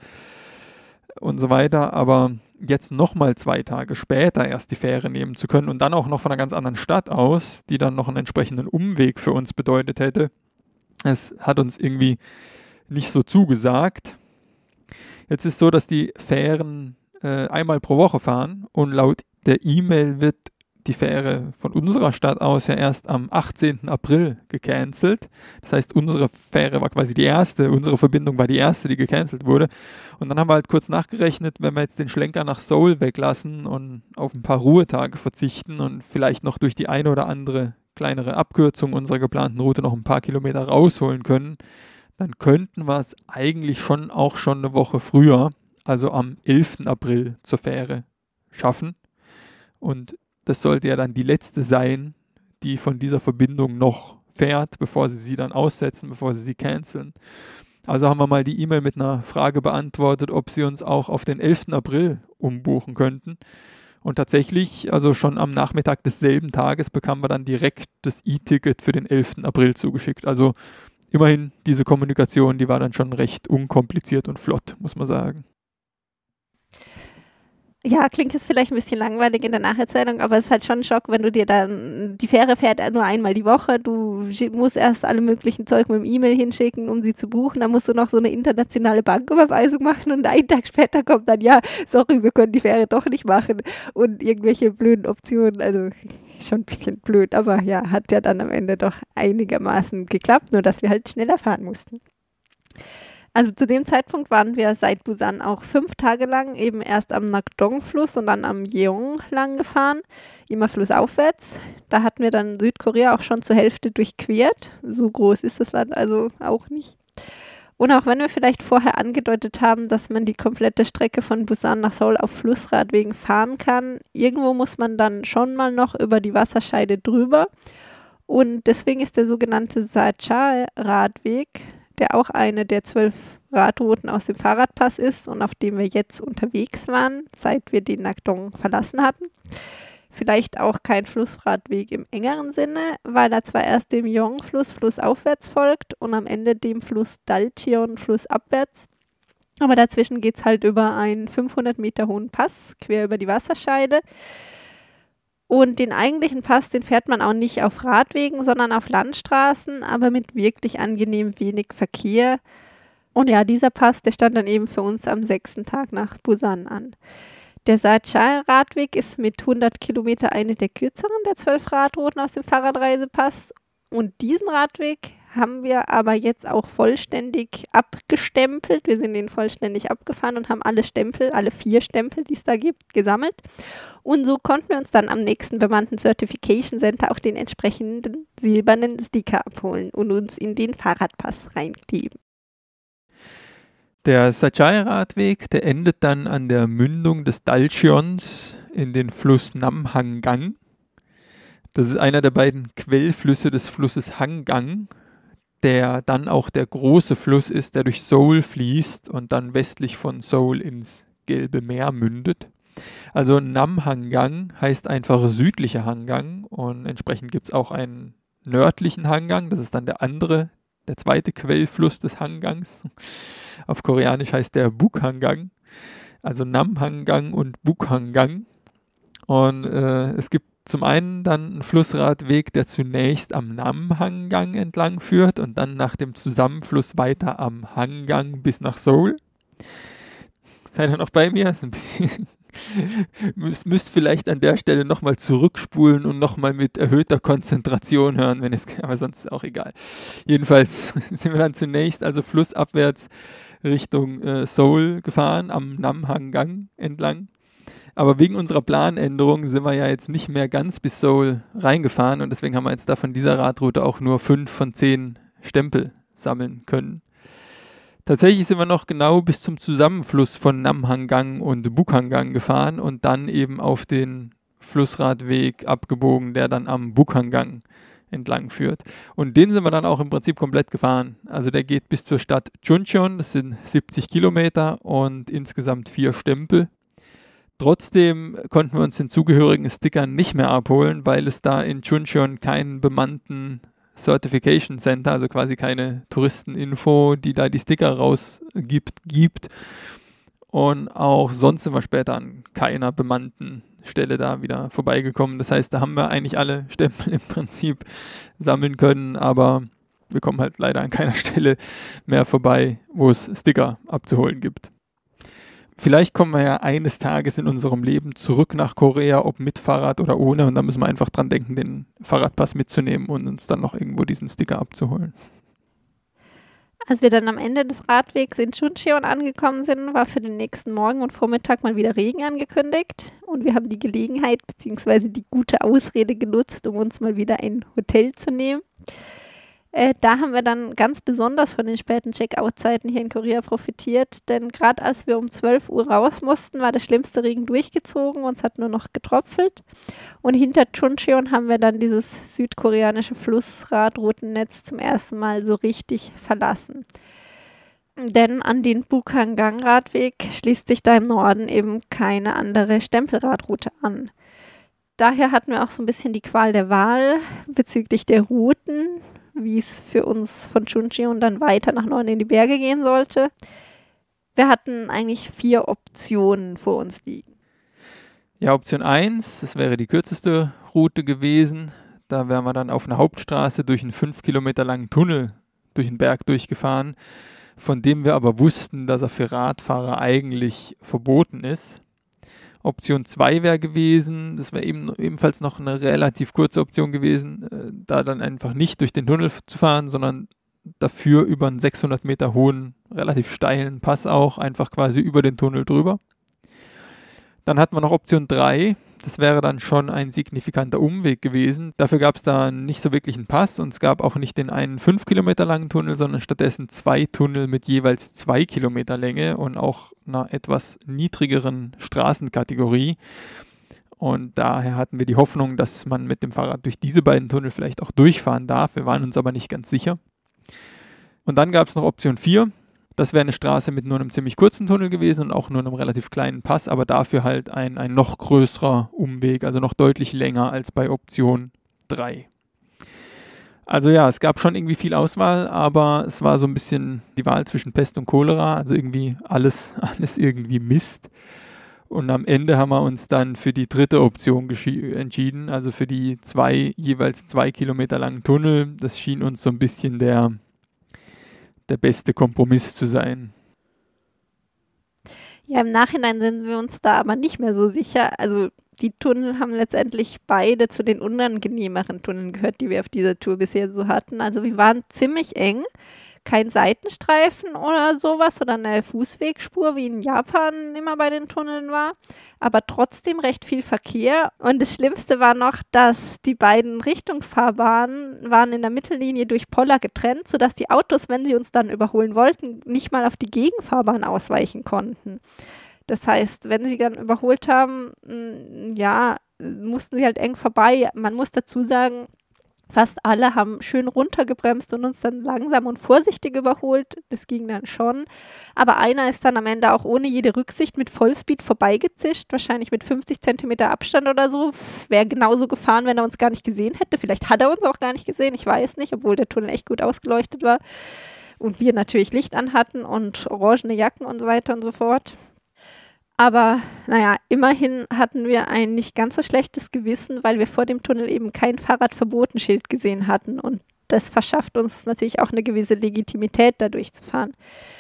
und so weiter. Aber jetzt nochmal zwei Tage später erst die Fähre nehmen zu können und dann auch noch von einer ganz anderen Stadt aus, die dann noch einen entsprechenden Umweg für uns bedeutet hätte, es hat uns irgendwie nicht so zugesagt. Jetzt ist es so, dass die Fähren äh, einmal pro Woche fahren und laut der E-Mail wird die Fähre von unserer Stadt aus ja erst am achtzehnten April gecancelt. Das heißt, unsere Fähre war quasi die erste, unsere Verbindung war die erste, die gecancelt wurde. Und dann haben wir halt kurz nachgerechnet, wenn wir jetzt den Schlenker nach Seoul weglassen und auf ein paar Ruhetage verzichten und vielleicht noch durch die eine oder andere kleinere Abkürzung unserer geplanten Route noch ein paar Kilometer rausholen können, dann könnten wir es eigentlich schon auch schon eine Woche früher, also am elften April zur Fähre schaffen. Und das sollte ja dann die letzte sein, die von dieser Verbindung noch fährt, bevor sie sie dann aussetzen, bevor sie sie canceln. Also haben wir mal die E-Mail mit einer Frage beantwortet, ob sie uns auch auf den elften April umbuchen könnten. Und tatsächlich, also schon am Nachmittag desselben Tages, bekamen wir dann direkt das E-Ticket für den elften April zugeschickt. Also immerhin, diese Kommunikation, die war dann schon recht unkompliziert und flott, muss man sagen. Ja, klingt jetzt vielleicht ein bisschen langweilig in der Nacherzählung, aber es ist halt schon ein Schock, wenn du dir dann, die Fähre fährt nur einmal die Woche, du musst erst alle möglichen Zeug mit dem E-Mail hinschicken, um sie zu buchen, dann musst du noch so eine internationale Banküberweisung machen und einen Tag später kommt dann, ja, sorry, wir können die Fähre doch nicht machen und irgendwelche blöden Optionen, also schon ein bisschen blöd, aber ja, hat ja dann am Ende doch einigermaßen geklappt, nur dass wir halt schneller fahren mussten. Also zu dem Zeitpunkt waren wir seit Busan auch fünf Tage lang eben erst am Nakdong-Fluss und dann am Yeong lang gefahren, immer flussaufwärts. Da hatten wir dann Südkorea auch schon zur Hälfte durchquert. So groß ist das Land also auch nicht. Und auch wenn wir vielleicht vorher angedeutet haben, dass man die komplette Strecke von Busan nach Seoul auf Flussradwegen fahren kann, irgendwo muss man dann schon mal noch über die Wasserscheide drüber. Und deswegen ist der sogenannte Sachae-Radweg, der auch eine der zwölf Radrouten aus dem Fahrradpass ist und auf dem wir jetzt unterwegs waren, seit wir den Nakdong verlassen hatten. Vielleicht auch kein Flussradweg im engeren Sinne, weil er zwar erst dem Yeong-Fluss flussaufwärts folgt und am Ende dem Fluss Dalcheon flussabwärts, aber dazwischen geht es halt über einen fünfhundert Meter hohen Pass, quer über die Wasserscheide. Und den eigentlichen Pass, den fährt man auch nicht auf Radwegen, sondern auf Landstraßen, aber mit wirklich angenehm wenig Verkehr. Und ja, dieser Pass, der stand dann eben für uns am sechsten Tag nach Busan an. Der Sachae-Radweg ist mit hundert Kilometer eine der kürzeren der zwölf Radrouten aus dem Fahrradreisepass. Und diesen Radweg haben wir aber jetzt auch vollständig abgestempelt. Wir sind den vollständig abgefahren und haben alle Stempel, alle vier Stempel, die es da gibt, gesammelt. Und so konnten wir uns dann am nächsten bemannten Certification Center auch den entsprechenden silbernen Sticker abholen und uns in den Fahrradpass reinkleben. Der Sachae-Radweg, der endet dann an der Mündung des Dalcheons in den Fluss Namhangang. Das ist einer der beiden Quellflüsse des Flusses Hangang, der dann auch der große Fluss ist, der durch Seoul fließt und dann westlich von Seoul ins Gelbe Meer mündet. Also Namhangang heißt einfach südlicher Hangang und entsprechend gibt es auch einen nördlichen Hangang, das ist dann der andere, der zweite Quellfluss des Hangangs. Auf Koreanisch heißt der Bukhangang, also Namhangang und Bukhangang. Und äh, es gibt zum einen dann einen Flussradweg, der zunächst am Namhangang entlang führt und dann nach dem Zusammenfluss weiter am Hangang bis nach Seoul. Seid ihr noch bei mir? Das ist ein bisschen müsst, müsst vielleicht an der Stelle nochmal zurückspulen und nochmal mit erhöhter Konzentration hören, wenn es, aber sonst ist auch egal. Jedenfalls sind wir dann zunächst also flussabwärts Richtung äh, Seoul gefahren, am Namhang-Gang entlang. Aber wegen unserer Planänderung sind wir ja jetzt nicht mehr ganz bis Seoul reingefahren und deswegen haben wir jetzt da von dieser Radroute auch nur fünf von zehn Stempel sammeln können. Tatsächlich sind wir noch genau bis zum Zusammenfluss von Namhang-Gang und Bukhangang gefahren und dann eben auf den Flussradweg abgebogen, der dann am Bukhangang entlang führt. Und den sind wir dann auch im Prinzip komplett gefahren. Also der geht bis zur Stadt Chuncheon, das sind siebzig Kilometer und insgesamt vier Stempel. Trotzdem konnten wir uns den zugehörigen Sticker nicht mehr abholen, weil es da in Chuncheon keinen bemannten Certification Center, also quasi keine Touristeninfo, die da die Sticker rausgibt, gibt. Und auch sonst sind wir später an keiner bemannten Stelle da wieder vorbeigekommen. Das heißt, da haben wir eigentlich alle Stempel im Prinzip sammeln können, aber wir kommen halt leider an keiner Stelle mehr vorbei, wo es Sticker abzuholen gibt. Vielleicht kommen wir ja eines Tages in unserem Leben zurück nach Korea, ob mit Fahrrad oder ohne. Und da müssen wir einfach dran denken, den Fahrradpass mitzunehmen und uns dann noch irgendwo diesen Sticker abzuholen. Als wir dann am Ende des Radwegs in Chuncheon angekommen sind, war für den nächsten Morgen und Vormittag mal wieder Regen angekündigt. Und wir haben die Gelegenheit bzw. die gute Ausrede genutzt, um uns mal wieder ein Hotel zu nehmen. Äh, da haben wir dann ganz besonders von den späten Check-out-Zeiten hier in Korea profitiert, denn gerade als wir um zwölf Uhr raus mussten, war der schlimmste Regen durchgezogen und es hat nur noch getropfelt. Und hinter Chuncheon haben wir dann dieses südkoreanische Flussradroutennetz zum ersten Mal so richtig verlassen. Denn an den Bukhangang-Radweg schließt sich da im Norden eben keine andere Stempelradroute an. Daher hatten wir auch so ein bisschen die Qual der Wahl bezüglich der Routen, wie es für uns von Chuncheon dann weiter nach Norden in die Berge gehen sollte. Wir hatten eigentlich vier Optionen vor uns liegen. Ja, Option eins, das wäre die kürzeste Route gewesen. Da wären wir dann auf einer Hauptstraße durch einen fünf Kilometer langen Tunnel durch den Berg durchgefahren, von dem wir aber wussten, dass er für Radfahrer eigentlich verboten ist. Option zwei wäre gewesen, das wäre eben, ebenfalls noch eine relativ kurze Option gewesen, äh, da dann einfach nicht durch den Tunnel zu fahren, sondern dafür über einen sechshundert Meter hohen, relativ steilen Pass auch, einfach quasi über den Tunnel drüber. Dann hatten wir noch Option drei, das wäre dann schon ein signifikanter Umweg gewesen. Dafür gab es da nicht so wirklich einen Pass und es gab auch nicht den einen fünf Kilometer langen Tunnel, sondern stattdessen zwei Tunnel mit jeweils zwei Kilometer Länge und auch einer etwas niedrigeren Straßenkategorie. Und daher hatten wir die Hoffnung, dass man mit dem Fahrrad durch diese beiden Tunnel vielleicht auch durchfahren darf. Wir waren uns aber nicht ganz sicher. Und dann gab es noch Option vier. Das wäre eine Straße mit nur einem ziemlich kurzen Tunnel gewesen und auch nur einem relativ kleinen Pass, aber dafür halt ein, ein noch größerer Umweg, also noch deutlich länger als bei Option drei. Also ja, es gab schon irgendwie viel Auswahl, aber es war so ein bisschen die Wahl zwischen Pest und Cholera, also irgendwie alles, alles irgendwie Mist. Und am Ende haben wir uns dann für die dritte Option geschi- entschieden, also für die zwei, jeweils zwei Kilometer langen Tunnel. Das schien uns so ein bisschen der... der beste Kompromiss zu sein. Ja, im Nachhinein sind wir uns da aber nicht mehr so sicher. Also die Tunnel haben letztendlich beide zu den unangenehmeren Tunneln gehört, die wir auf dieser Tour bisher so hatten. Also wir waren ziemlich eng, kein Seitenstreifen oder sowas oder eine Fußwegspur, wie in Japan immer bei den Tunneln war, aber trotzdem recht viel Verkehr. Und das Schlimmste war noch, dass die beiden Richtungsfahrbahnen waren in der Mittellinie durch Poller getrennt, sodass die Autos, wenn sie uns dann überholen wollten, nicht mal auf die Gegenfahrbahn ausweichen konnten. Das heißt, wenn sie dann überholt haben, ja, mussten sie halt eng vorbei. Man muss dazu sagen, fast alle haben schön runtergebremst und uns dann langsam und vorsichtig überholt. Das ging dann schon. Aber einer ist dann am Ende auch ohne jede Rücksicht mit Vollspeed vorbeigezischt, wahrscheinlich mit fünfzig Zentimeter Abstand oder so. Wäre genauso gefahren, wenn er uns gar nicht gesehen hätte. Vielleicht hat er uns auch gar nicht gesehen, ich weiß nicht, obwohl der Tunnel echt gut ausgeleuchtet war. Und wir natürlich Licht anhatten und orangene Jacken und so weiter und so fort. Aber naja, immerhin hatten wir ein nicht ganz so schlechtes Gewissen, weil wir vor dem Tunnel eben kein Fahrradverbotenschild gesehen hatten und das verschafft uns natürlich auch eine gewisse Legitimität, da durchzufahren.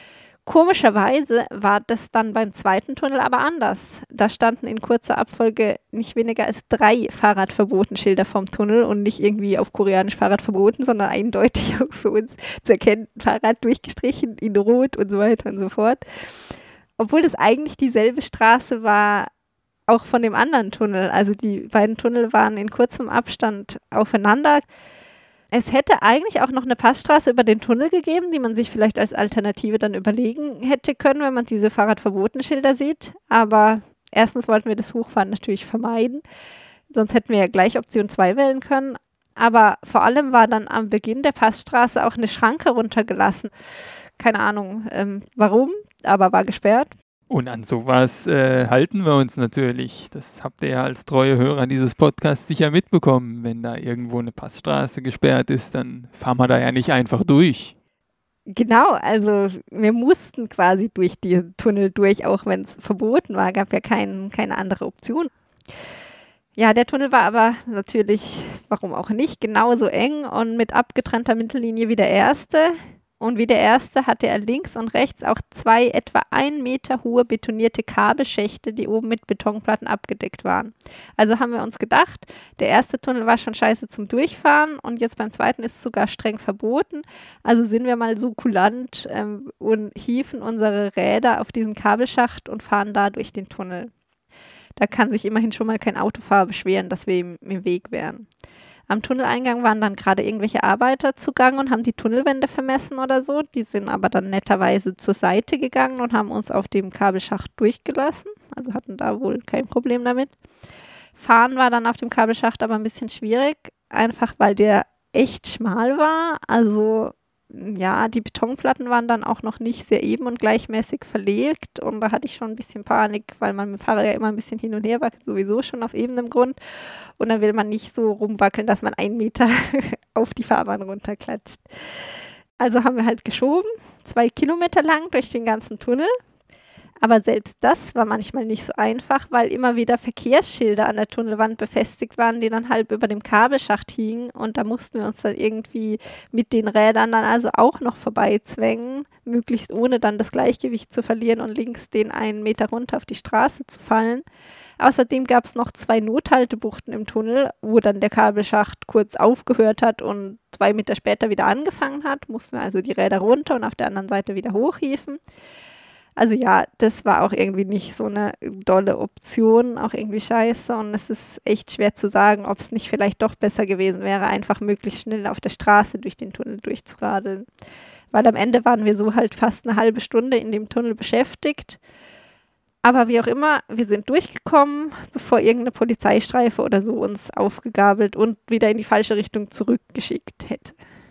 Komischerweise war das dann beim zweiten Tunnel aber anders. Da standen in kurzer Abfolge nicht weniger als drei Fahrradverboten-Schilder vom Tunnel und nicht irgendwie auf Koreanisch Fahrrad verboten, sondern eindeutig für uns zu erkennen, Fahrrad durchgestrichen in Rot und so weiter und so fort. Obwohl das eigentlich dieselbe Straße war, auch von dem anderen Tunnel. Also die beiden Tunnel waren in kurzem Abstand aufeinander. Es hätte eigentlich auch noch eine Passstraße über den Tunnel gegeben, die man sich vielleicht als Alternative dann überlegen hätte können, wenn man diese Fahrradverboten-Schilder sieht. Aber erstens wollten wir das Hochfahren natürlich vermeiden. Sonst hätten wir ja gleich Option zwei wählen können. Aber vor allem war dann am Beginn der Passstraße auch eine Schranke runtergelassen. Keine Ahnung, ähm, warum, aber war gesperrt. Und an sowas äh, halten wir uns natürlich. Das habt ihr ja als treue Hörer dieses Podcasts sicher mitbekommen. Wenn da irgendwo eine Passstraße gesperrt ist, dann fahren wir da ja nicht einfach durch. Genau, also wir mussten quasi durch die Tunnel durch, auch wenn es verboten war. Gab ja kein, keine andere Option. Ja, der Tunnel war aber natürlich, warum auch nicht, genauso eng und mit abgetrennter Mittellinie wie der erste. Und wie der erste hatte er links und rechts auch zwei etwa ein Meter hohe betonierte Kabelschächte, die oben mit Betonplatten abgedeckt waren. Also haben wir uns gedacht, der erste Tunnel war schon scheiße zum Durchfahren und jetzt beim zweiten ist es sogar streng verboten. Also sind wir mal so kulant ähm, und hieven unsere Räder auf diesen Kabelschacht und fahren da durch den Tunnel. Da kann sich immerhin schon mal kein Autofahrer beschweren, dass wir ihm im Weg wären. Am Tunneleingang waren dann gerade irgendwelche Arbeiter zugange und haben die Tunnelwände vermessen oder so. Die sind aber dann netterweise zur Seite gegangen und haben uns auf dem Kabelschacht durchgelassen. Also hatten da wohl kein Problem damit. Fahren war dann auf dem Kabelschacht aber ein bisschen schwierig, einfach weil der echt schmal war. Also ja, die Betonplatten waren dann auch noch nicht sehr eben und gleichmäßig verlegt und da hatte ich schon ein bisschen Panik, weil man mit dem Fahrrad ja immer ein bisschen hin und her wackelt, sowieso schon auf ebenem Grund und dann will man nicht so rumwackeln, dass man einen Meter auf die Fahrbahn runterklatscht. Also haben wir halt geschoben, zwei Kilometer lang durch den ganzen Tunnel. Aber selbst das war manchmal nicht so einfach, weil immer wieder Verkehrsschilder an der Tunnelwand befestigt waren, die dann halb über dem Kabelschacht hingen. Und da mussten wir uns dann irgendwie mit den Rädern dann also auch noch vorbeizwängen, möglichst ohne dann das Gleichgewicht zu verlieren und links den einen Meter runter auf die Straße zu fallen. Außerdem gab es noch zwei Nothaltebuchten im Tunnel, wo dann der Kabelschacht kurz aufgehört hat und zwei Meter später wieder angefangen hat. Mussten wir also die Räder runter und auf der anderen Seite wieder hochhieven. Also ja, das war auch irgendwie nicht so eine dolle Option, auch irgendwie scheiße und es ist echt schwer zu sagen, ob es nicht vielleicht doch besser gewesen wäre, einfach möglichst schnell auf der Straße durch den Tunnel durchzuradeln. Weil am Ende waren wir so halt fast eine halbe Stunde in dem Tunnel beschäftigt. Aber wie auch immer, wir sind durchgekommen, bevor irgendeine Polizeistreife oder so uns aufgegabelt und wieder in die falsche Richtung zurückgeschickt hätte.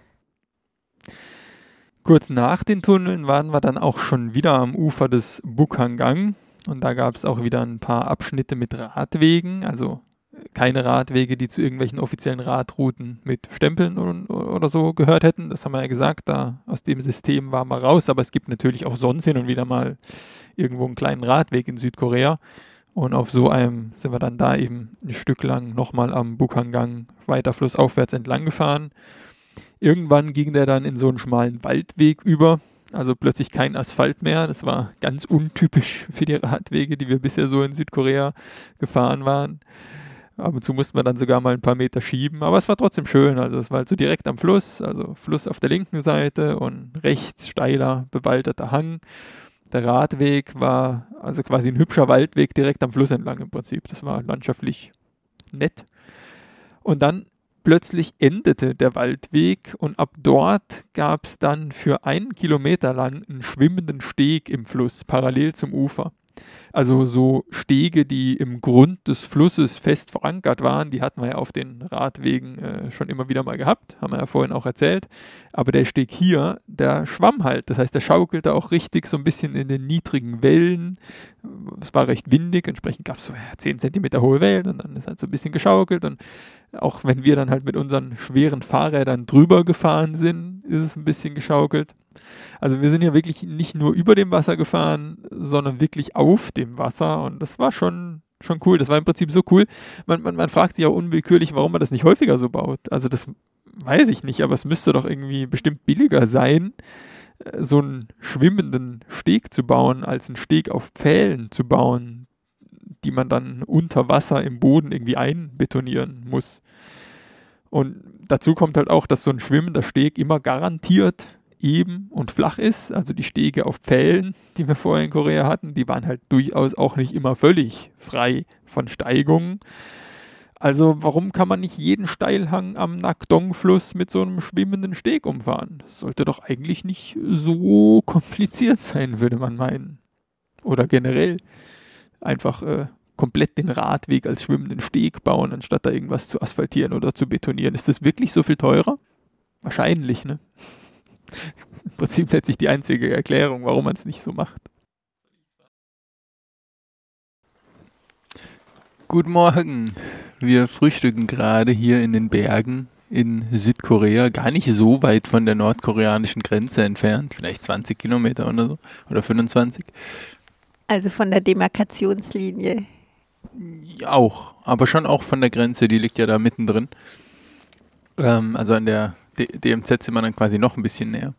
Kurz nach den Tunneln waren wir dann auch schon wieder am Ufer des Bukhangang und da gab es auch wieder ein paar Abschnitte mit Radwegen, also keine Radwege, die zu irgendwelchen offiziellen Radrouten mit Stempeln und, oder so gehört hätten. Das haben wir ja gesagt, da aus dem System waren wir raus, aber es gibt natürlich auch sonst hin und wieder mal irgendwo einen kleinen Radweg in Südkorea und auf so einem sind wir dann da eben ein Stück lang nochmal am Bukhangang weiter flussaufwärts entlang gefahren. Irgendwann ging der dann in so einen schmalen Waldweg über, also plötzlich kein Asphalt mehr. Das war ganz untypisch für die Radwege, die wir bisher so in Südkorea gefahren waren. Ab und zu mussten wir dann sogar mal ein paar Meter schieben, aber es war trotzdem schön. Also es war halt so direkt am Fluss, also Fluss auf der linken Seite und rechts steiler, bewaldeter Hang. Der Radweg war also quasi ein hübscher Waldweg direkt am Fluss entlang im Prinzip. Das war landschaftlich nett. Und dann plötzlich endete der Waldweg und ab dort gab es dann für einen Kilometer lang einen schwimmenden Steg im Fluss, parallel zum Ufer. Also so Stege, die im Grund des Flusses fest verankert waren, die hatten wir ja auf den Radwegen äh, schon immer wieder mal gehabt, haben wir ja vorhin auch erzählt. Aber der Steg hier, der schwamm halt, das heißt, der schaukelte auch richtig so ein bisschen in den niedrigen Wellen. Es war recht windig, entsprechend gab es so ja, zehn Zentimeter hohe Wellen und dann ist halt so ein bisschen geschaukelt. Und auch wenn wir dann halt mit unseren schweren Fahrrädern drüber gefahren sind, ist es ein bisschen geschaukelt. Also wir sind ja wirklich nicht nur über dem Wasser gefahren, sondern wirklich auf dem Wasser und das war schon, schon cool. Das war im Prinzip so cool. Man, man, man fragt sich auch unwillkürlich, warum man das nicht häufiger so baut. Also das weiß ich nicht, aber es müsste doch irgendwie bestimmt billiger sein, äh, so einen schwimmenden Steg zu bauen, als einen Steg auf Pfählen zu bauen, die man dann unter Wasser im Boden irgendwie einbetonieren muss. Und dazu kommt halt auch, dass so ein schwimmender Steg immer garantiert eben und flach ist. Also die Stege auf Pfählen, die wir vorher in Korea hatten, die waren halt durchaus auch nicht immer völlig frei von Steigungen. Also warum kann man nicht jeden Steilhang am Nakdong-Fluss mit so einem schwimmenden Steg umfahren? Das sollte doch eigentlich nicht so kompliziert sein, würde man meinen. Oder generell einfach äh, komplett den Radweg als schwimmenden Steg bauen, anstatt da irgendwas zu asphaltieren oder zu betonieren. Ist das wirklich so viel teurer? Wahrscheinlich, ne? Im Prinzip letztlich die einzige Erklärung, warum man es nicht so macht. Guten Morgen. Wir frühstücken gerade hier in den Bergen in Südkorea, gar nicht so weit von der nordkoreanischen Grenze entfernt, vielleicht zwanzig Kilometer oder so, oder fünfundzwanzig. Also von der Demarkationslinie. Ja, auch, aber schon auch von der Grenze, die liegt ja da mittendrin. Ähm, also an der D- DMZ sind wir dann quasi noch ein bisschen näher.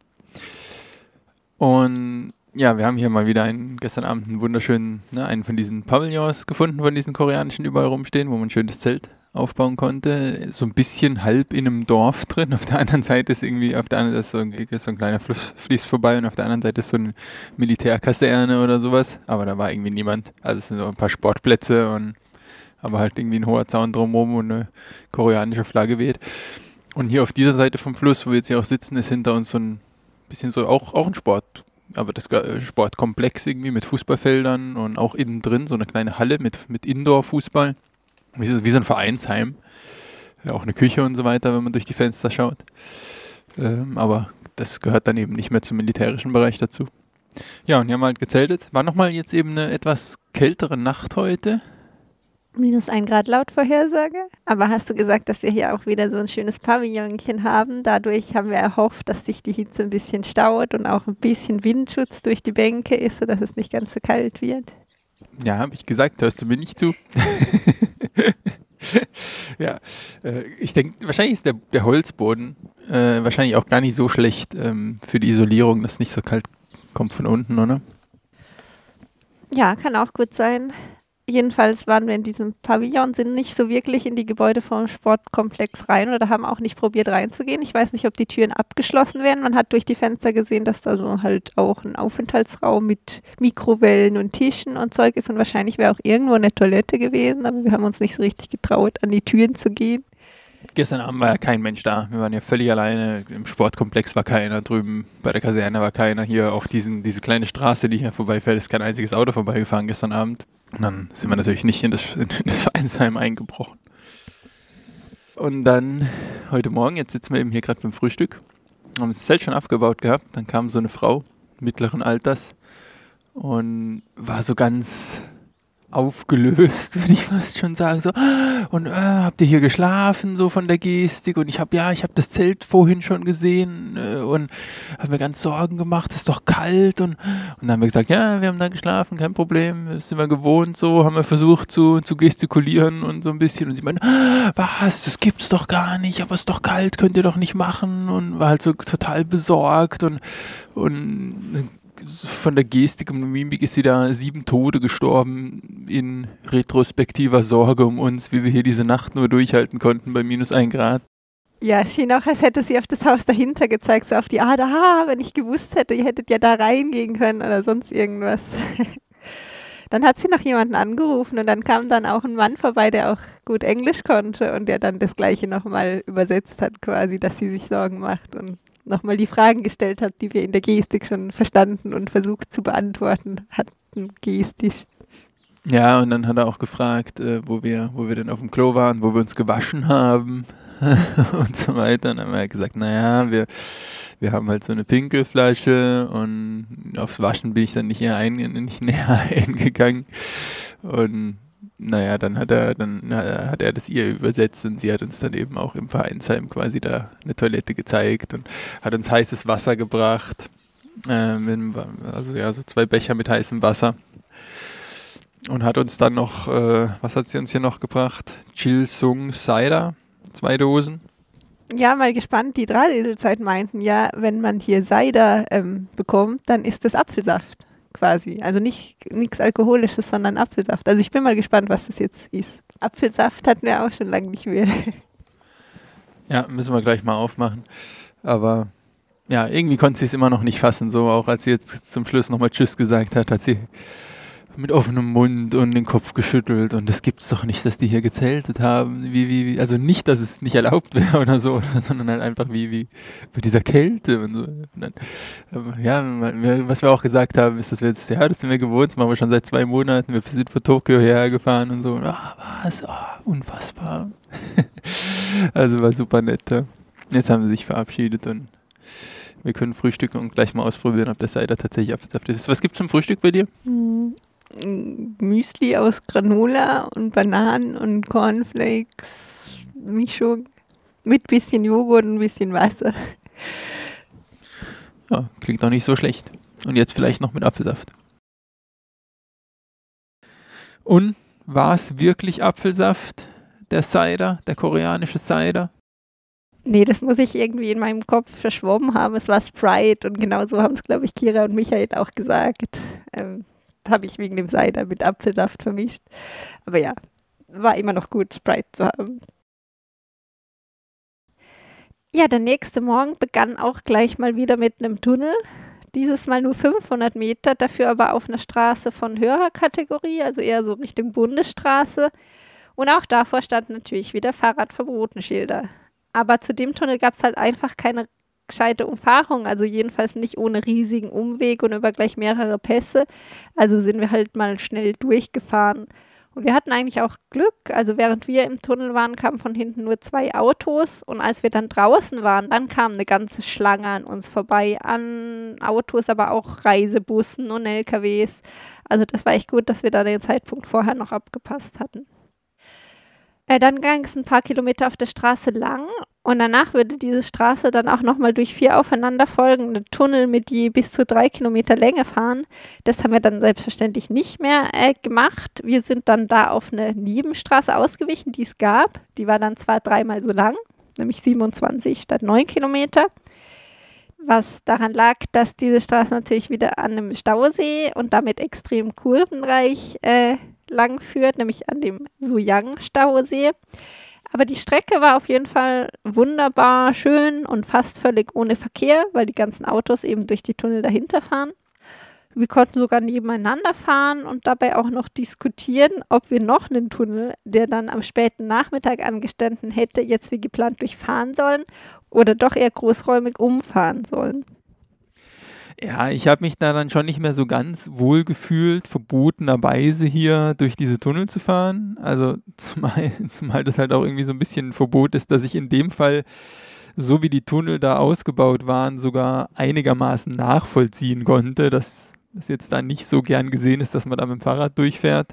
Und ja, wir haben hier mal wieder einen, gestern Abend einen wunderschönen, ne, einen von diesen Pavillons gefunden, von diesen koreanischen überall rumstehen, wo man ein schönes Zelt aufbauen konnte. So ein bisschen halb in einem Dorf drin. Auf der anderen Seite ist irgendwie, auf der anderen Seite ist so ein, ist so ein kleiner Fluss, fließt vorbei und auf der anderen Seite ist so eine Militärkaserne oder sowas. Aber da war irgendwie niemand. Also es sind so ein paar Sportplätze und aber halt irgendwie ein hoher Zaun drumherum und eine koreanische Flagge weht. Und hier auf dieser Seite vom Fluss, wo wir jetzt hier auch sitzen, ist hinter uns so ein bisschen so auch, auch ein Sport, aber das äh, Sportkomplex irgendwie mit Fußballfeldern und auch innen drin so eine kleine Halle mit, mit Indoor-Fußball. Wie so, wie so ein Vereinsheim. Ja, auch eine Küche und so weiter, wenn man durch die Fenster schaut. Ähm, aber das gehört dann eben nicht mehr zum militärischen Bereich dazu. Ja, und hier haben wir halt gezeltet. War nochmal jetzt eben eine etwas kältere Nacht heute. Minus ein Grad Lautvorhersage. Aber hast du gesagt, dass wir hier auch wieder so ein schönes Pavillonchen haben? Dadurch haben wir erhofft, dass sich die Hitze ein bisschen staut und auch ein bisschen Windschutz durch die Bänke ist, sodass es nicht ganz so kalt wird. Ja, habe ich gesagt, hörst du mir nicht zu? Ja, äh, ich denke, wahrscheinlich ist der, der Holzboden äh, wahrscheinlich auch gar nicht so schlecht ähm, für die Isolierung, dass es nicht so kalt kommt von unten, oder? Ja, kann auch gut sein. Jedenfalls waren wir in diesem Pavillon, sind nicht so wirklich in die Gebäude vom Sportkomplex rein oder haben auch nicht probiert reinzugehen. Ich weiß nicht, ob die Türen abgeschlossen werden. Man hat durch die Fenster gesehen, dass da so halt auch ein Aufenthaltsraum mit Mikrowellen und Tischen und Zeug ist und wahrscheinlich wäre auch irgendwo eine Toilette gewesen, aber wir haben uns nicht so richtig getraut, an die Türen zu gehen. Gestern Abend war ja kein Mensch da. Wir waren ja völlig alleine. Im Sportkomplex war keiner. Drüben bei der Kaserne war keiner. Hier auch diesen, diese kleine Straße, die hier vorbeifährt, ist kein einziges Auto vorbeigefahren gestern Abend. Und dann sind wir natürlich nicht in das, in das Vereinsheim eingebrochen. Und dann heute Morgen, jetzt sitzen wir eben hier gerade beim Frühstück, haben das Zelt schon aufgebaut gehabt. Dann kam so eine Frau mittleren Alters und war so ganz aufgelöst, würde ich fast schon sagen. So, und äh, habt ihr hier geschlafen, so von der Gestik? Und ich habe, ja, ich habe das Zelt vorhin schon gesehen äh, und habe mir ganz Sorgen gemacht, es ist doch kalt. Und, und dann haben wir gesagt, ja, wir haben da geschlafen, kein Problem, das sind wir gewohnt, so, haben wir versucht zu, zu gestikulieren und so ein bisschen. Und sie meinte, was, das gibt's doch gar nicht, aber es ist doch kalt, könnt ihr doch nicht machen. Und war halt so total besorgt und, und von der Gestik und Mimik ist sie da sieben Tode gestorben in retrospektiver Sorge um uns, wie wir hier diese Nacht nur durchhalten konnten bei minus ein Grad. Ja, es schien auch, als hätte sie auf das Haus dahinter gezeigt, so auf die Art, aha, wenn ich gewusst hätte, ihr hättet ja da reingehen können oder sonst irgendwas. Dann hat sie noch jemanden angerufen und dann kam dann auch ein Mann vorbei, der auch gut Englisch konnte und der dann das Gleiche nochmal übersetzt hat quasi, dass sie sich Sorgen macht und nochmal die Fragen gestellt hat, die wir in der Gestik schon verstanden und versucht zu beantworten hatten, gestisch. Ja, und dann hat er auch gefragt, äh, wo wir, wo wir denn auf dem Klo waren, wo wir uns gewaschen haben und so weiter. Und dann haben wir gesagt, naja, wir, wir haben halt so eine Pinkelflasche und aufs Waschen bin ich dann nicht, eher ein, nicht näher eingegangen. Und naja, dann hat er, dann hat er das ihr übersetzt und sie hat uns dann eben auch im Vereinsheim quasi da eine Toilette gezeigt und hat uns heißes Wasser gebracht. Ähm, also ja, so zwei Becher mit heißem Wasser. Und hat uns dann noch, äh, was hat sie uns hier noch gebracht? Chilsung Cider, zwei Dosen. Ja, mal gespannt. Die Drahteselzeit meinten ja, wenn man hier Cider ähm, bekommt, dann ist das Apfelsaft quasi. Also nicht nichts Alkoholisches, sondern Apfelsaft. Also ich bin mal gespannt, was das jetzt ist. Apfelsaft hatten wir auch schon lange nicht mehr. Ja, müssen wir gleich mal aufmachen. Aber ja, irgendwie konnte sie es immer noch nicht fassen. So auch als sie jetzt zum Schluss nochmal Tschüss gesagt hat, hat sie mit offenem Mund und den Kopf geschüttelt und das gibt's doch nicht, dass die hier gezeltet haben. Wie, wie, wie, also nicht, dass es nicht erlaubt wäre oder so, sondern halt einfach wie, wie bei dieser Kälte und so. Und dann, ja, was wir auch gesagt haben, ist, dass wir jetzt, ja, das sind wir gewohnt, das machen wir schon seit zwei Monaten, wir sind von Tokio hergefahren und so. Ah, was? Ah, unfassbar. Also war super nett. Ja. Jetzt haben sie sich verabschiedet und wir können frühstücken und gleich mal ausprobieren, ob der Cider tatsächlich Apfelsaft ist. Was gibt's zum Frühstück bei dir? Hm. Müsli aus Granola und Bananen und Cornflakes Mischung mit bisschen Joghurt und ein bisschen Wasser. Ja, klingt doch nicht so schlecht. Und jetzt vielleicht noch mit Apfelsaft. Und war es wirklich Apfelsaft, der Cider, der koreanische Cider? Nee, das muss ich irgendwie in meinem Kopf verschwommen haben. Es war Sprite und genau so haben es, glaube ich, Kira und Michael auch gesagt. Ähm, habe ich wegen dem Cider mit Apfelsaft vermischt. Aber ja, war immer noch gut, Sprite zu haben. Ja, der nächste Morgen begann auch gleich mal wieder mit einem Tunnel. Dieses Mal nur fünfhundert Meter, dafür aber auf einer Straße von höherer Kategorie, also eher so Richtung Bundesstraße. Und auch davor standen natürlich wieder Fahrradverbotenschilder. Aber zu dem Tunnel gab es halt einfach keine gescheite Umfahrung, also jedenfalls nicht ohne riesigen Umweg und über gleich mehrere Pässe. Also sind wir halt mal schnell durchgefahren. Und wir hatten eigentlich auch Glück, also während wir im Tunnel waren, kamen von hinten nur zwei Autos und als wir dann draußen waren, dann kam eine ganze Schlange an uns vorbei, an Autos, aber auch Reisebussen und L K Ws. Also das war echt gut, dass wir da den Zeitpunkt vorher noch abgepasst hatten. Äh, dann ging es ein paar Kilometer auf der Straße lang und danach würde diese Straße dann auch nochmal durch vier aufeinanderfolgende Tunnel mit je bis zu drei Kilometer Länge fahren. Das haben wir dann selbstverständlich nicht mehr äh, gemacht. Wir sind dann da auf eine Nebenstraße ausgewichen, die es gab. Die war dann zwar dreimal so lang, nämlich siebenundzwanzig statt neun Kilometer. Was daran lag, dass diese Straße natürlich wieder an einem Stausee und damit extrem kurvenreich äh, lang führt, nämlich an dem Suyang-Stausee. Aber die Strecke war auf jeden Fall wunderbar schön und fast völlig ohne Verkehr, weil die ganzen Autos eben durch die Tunnel dahinter fahren. Wir konnten sogar nebeneinander fahren und dabei auch noch diskutieren, ob wir noch einen Tunnel, der dann am späten Nachmittag angestanden hätte, jetzt wie geplant durchfahren sollen oder doch eher großräumig umfahren sollen. Ja, ich habe mich da dann schon nicht mehr so ganz wohl gefühlt, verbotenerweise hier durch diese Tunnel zu fahren. Also zumal, zumal das halt auch irgendwie so ein bisschen ein Verbot ist, dass ich in dem Fall, so wie die Tunnel da ausgebaut waren, sogar einigermaßen nachvollziehen konnte, dass das jetzt da nicht so gern gesehen ist, dass man da mit dem Fahrrad durchfährt.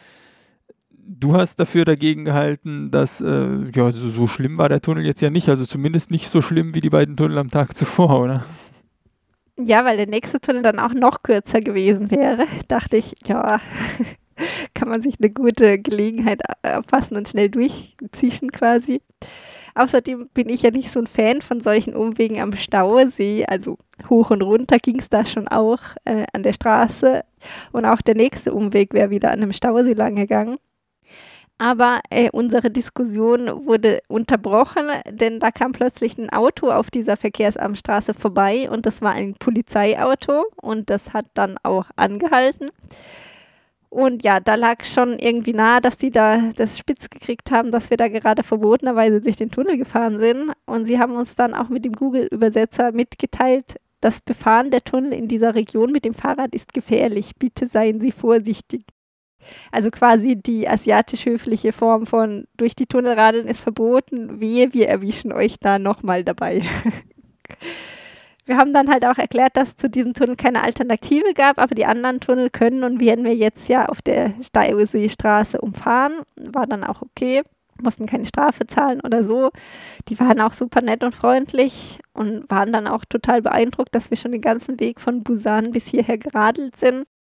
Du hast dafür dagegen gehalten, dass, äh, ja, so, so schlimm war der Tunnel jetzt ja nicht, also zumindest nicht so schlimm wie die beiden Tunnel am Tag zuvor, oder? Ja, weil der nächste Tunnel dann auch noch kürzer gewesen wäre, dachte ich, ja, kann man sich eine gute Gelegenheit erfassen und schnell durchzischen quasi. Außerdem bin ich ja nicht so ein Fan von solchen Umwegen am Stausee, also hoch und runter ging es da schon auch äh, an der Straße und auch der nächste Umweg wäre wieder an einem Stausee lang gegangen. Aber äh, unsere Diskussion wurde unterbrochen, denn da kam plötzlich ein Auto auf dieser Verkehrsamtstraße vorbei und das war ein Polizeiauto und das hat dann auch angehalten. Und ja, da lag schon irgendwie nahe, dass die da das spitz gekriegt haben, dass wir da gerade verbotenerweise durch den Tunnel gefahren sind. Und sie haben uns dann auch mit dem Google-Übersetzer mitgeteilt, das Befahren der Tunnel in dieser Region mit dem Fahrrad ist gefährlich. Bitte seien Sie vorsichtig. Also quasi die asiatisch-höfliche Form von durch die Tunnel radeln ist verboten, wehe, wir erwischen euch da nochmal dabei. Wir haben dann halt auch erklärt, dass es zu diesem Tunnel keine Alternative gab, aber die anderen Tunnel können und werden wir jetzt ja auf der Stausee-Straße umfahren. War dann auch okay, mussten keine Strafe zahlen oder so. Die waren auch super nett und freundlich und waren dann auch total beeindruckt, dass wir schon den ganzen Weg von Busan bis hierher geradelt sind.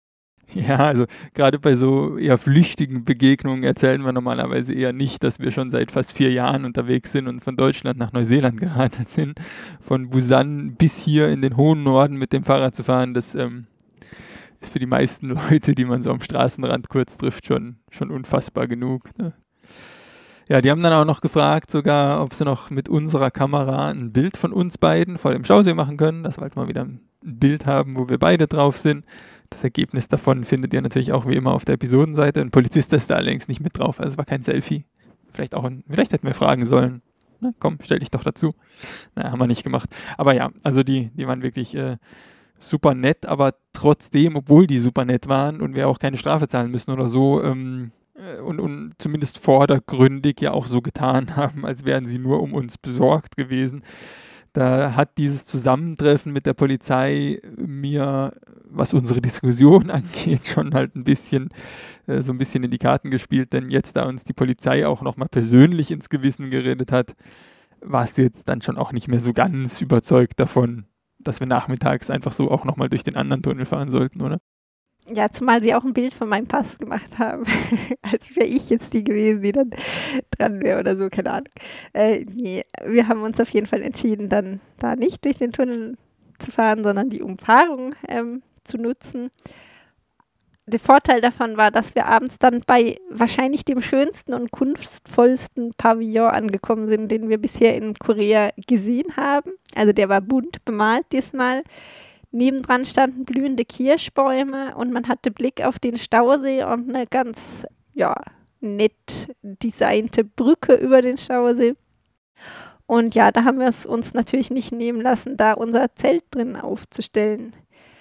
Ja, also gerade bei so eher flüchtigen Begegnungen erzählen wir normalerweise eher nicht, dass wir schon seit fast vier Jahren unterwegs sind und von Deutschland nach Neuseeland geradelt sind. Von Busan bis hier in den hohen Norden mit dem Fahrrad zu fahren, das ähm, ist für die meisten Leute, die man so am Straßenrand kurz trifft, schon, schon unfassbar genug. Ne? Ja, die haben dann auch noch gefragt sogar, ob sie noch mit unserer Kamera ein Bild von uns beiden vor dem Stausee machen können, dass wir halt mal wieder ein Bild haben, wo wir beide drauf sind. Das Ergebnis davon findet ihr natürlich auch wie immer auf der Episodenseite. Ein Polizist ist da allerdings nicht mit drauf, also es war kein Selfie. Vielleicht auch ein, vielleicht hätten wir fragen sollen. Na, komm, stell dich doch dazu. Na, haben wir nicht gemacht. Aber ja, also die, die waren wirklich äh, super nett, aber trotzdem, obwohl die super nett waren und wir auch keine Strafe zahlen müssen oder so, ähm, und, und zumindest vordergründig ja auch so getan haben, als wären sie nur um uns besorgt gewesen. Da hat dieses Zusammentreffen mit der Polizei mir, was unsere Diskussion angeht, schon halt ein bisschen, äh, so ein bisschen in die Karten gespielt, denn jetzt, da uns die Polizei auch nochmal persönlich ins Gewissen geredet hat, warst du jetzt dann schon auch nicht mehr so ganz überzeugt davon, dass wir nachmittags einfach so auch nochmal durch den anderen Tunnel fahren sollten, oder? Ja, zumal sie auch ein Bild von meinem Pass gemacht haben. Als wäre ich jetzt die gewesen, die dann dran wäre oder so, keine Ahnung. Äh, nee, wir haben uns auf jeden Fall entschieden, dann da nicht durch den Tunnel zu fahren, sondern die Umfahrung ähm, zu nutzen. Der Vorteil davon war, dass wir abends dann bei wahrscheinlich dem schönsten und kunstvollsten Pavillon angekommen sind, den wir bisher in Korea gesehen haben. Also der war bunt bemalt diesmal. Nebendran standen blühende Kirschbäume und man hatte Blick auf den Stausee und eine ganz, ja, nett designte Brücke über den Stausee. Und ja, da haben wir es uns natürlich nicht nehmen lassen, da unser Zelt drin aufzustellen.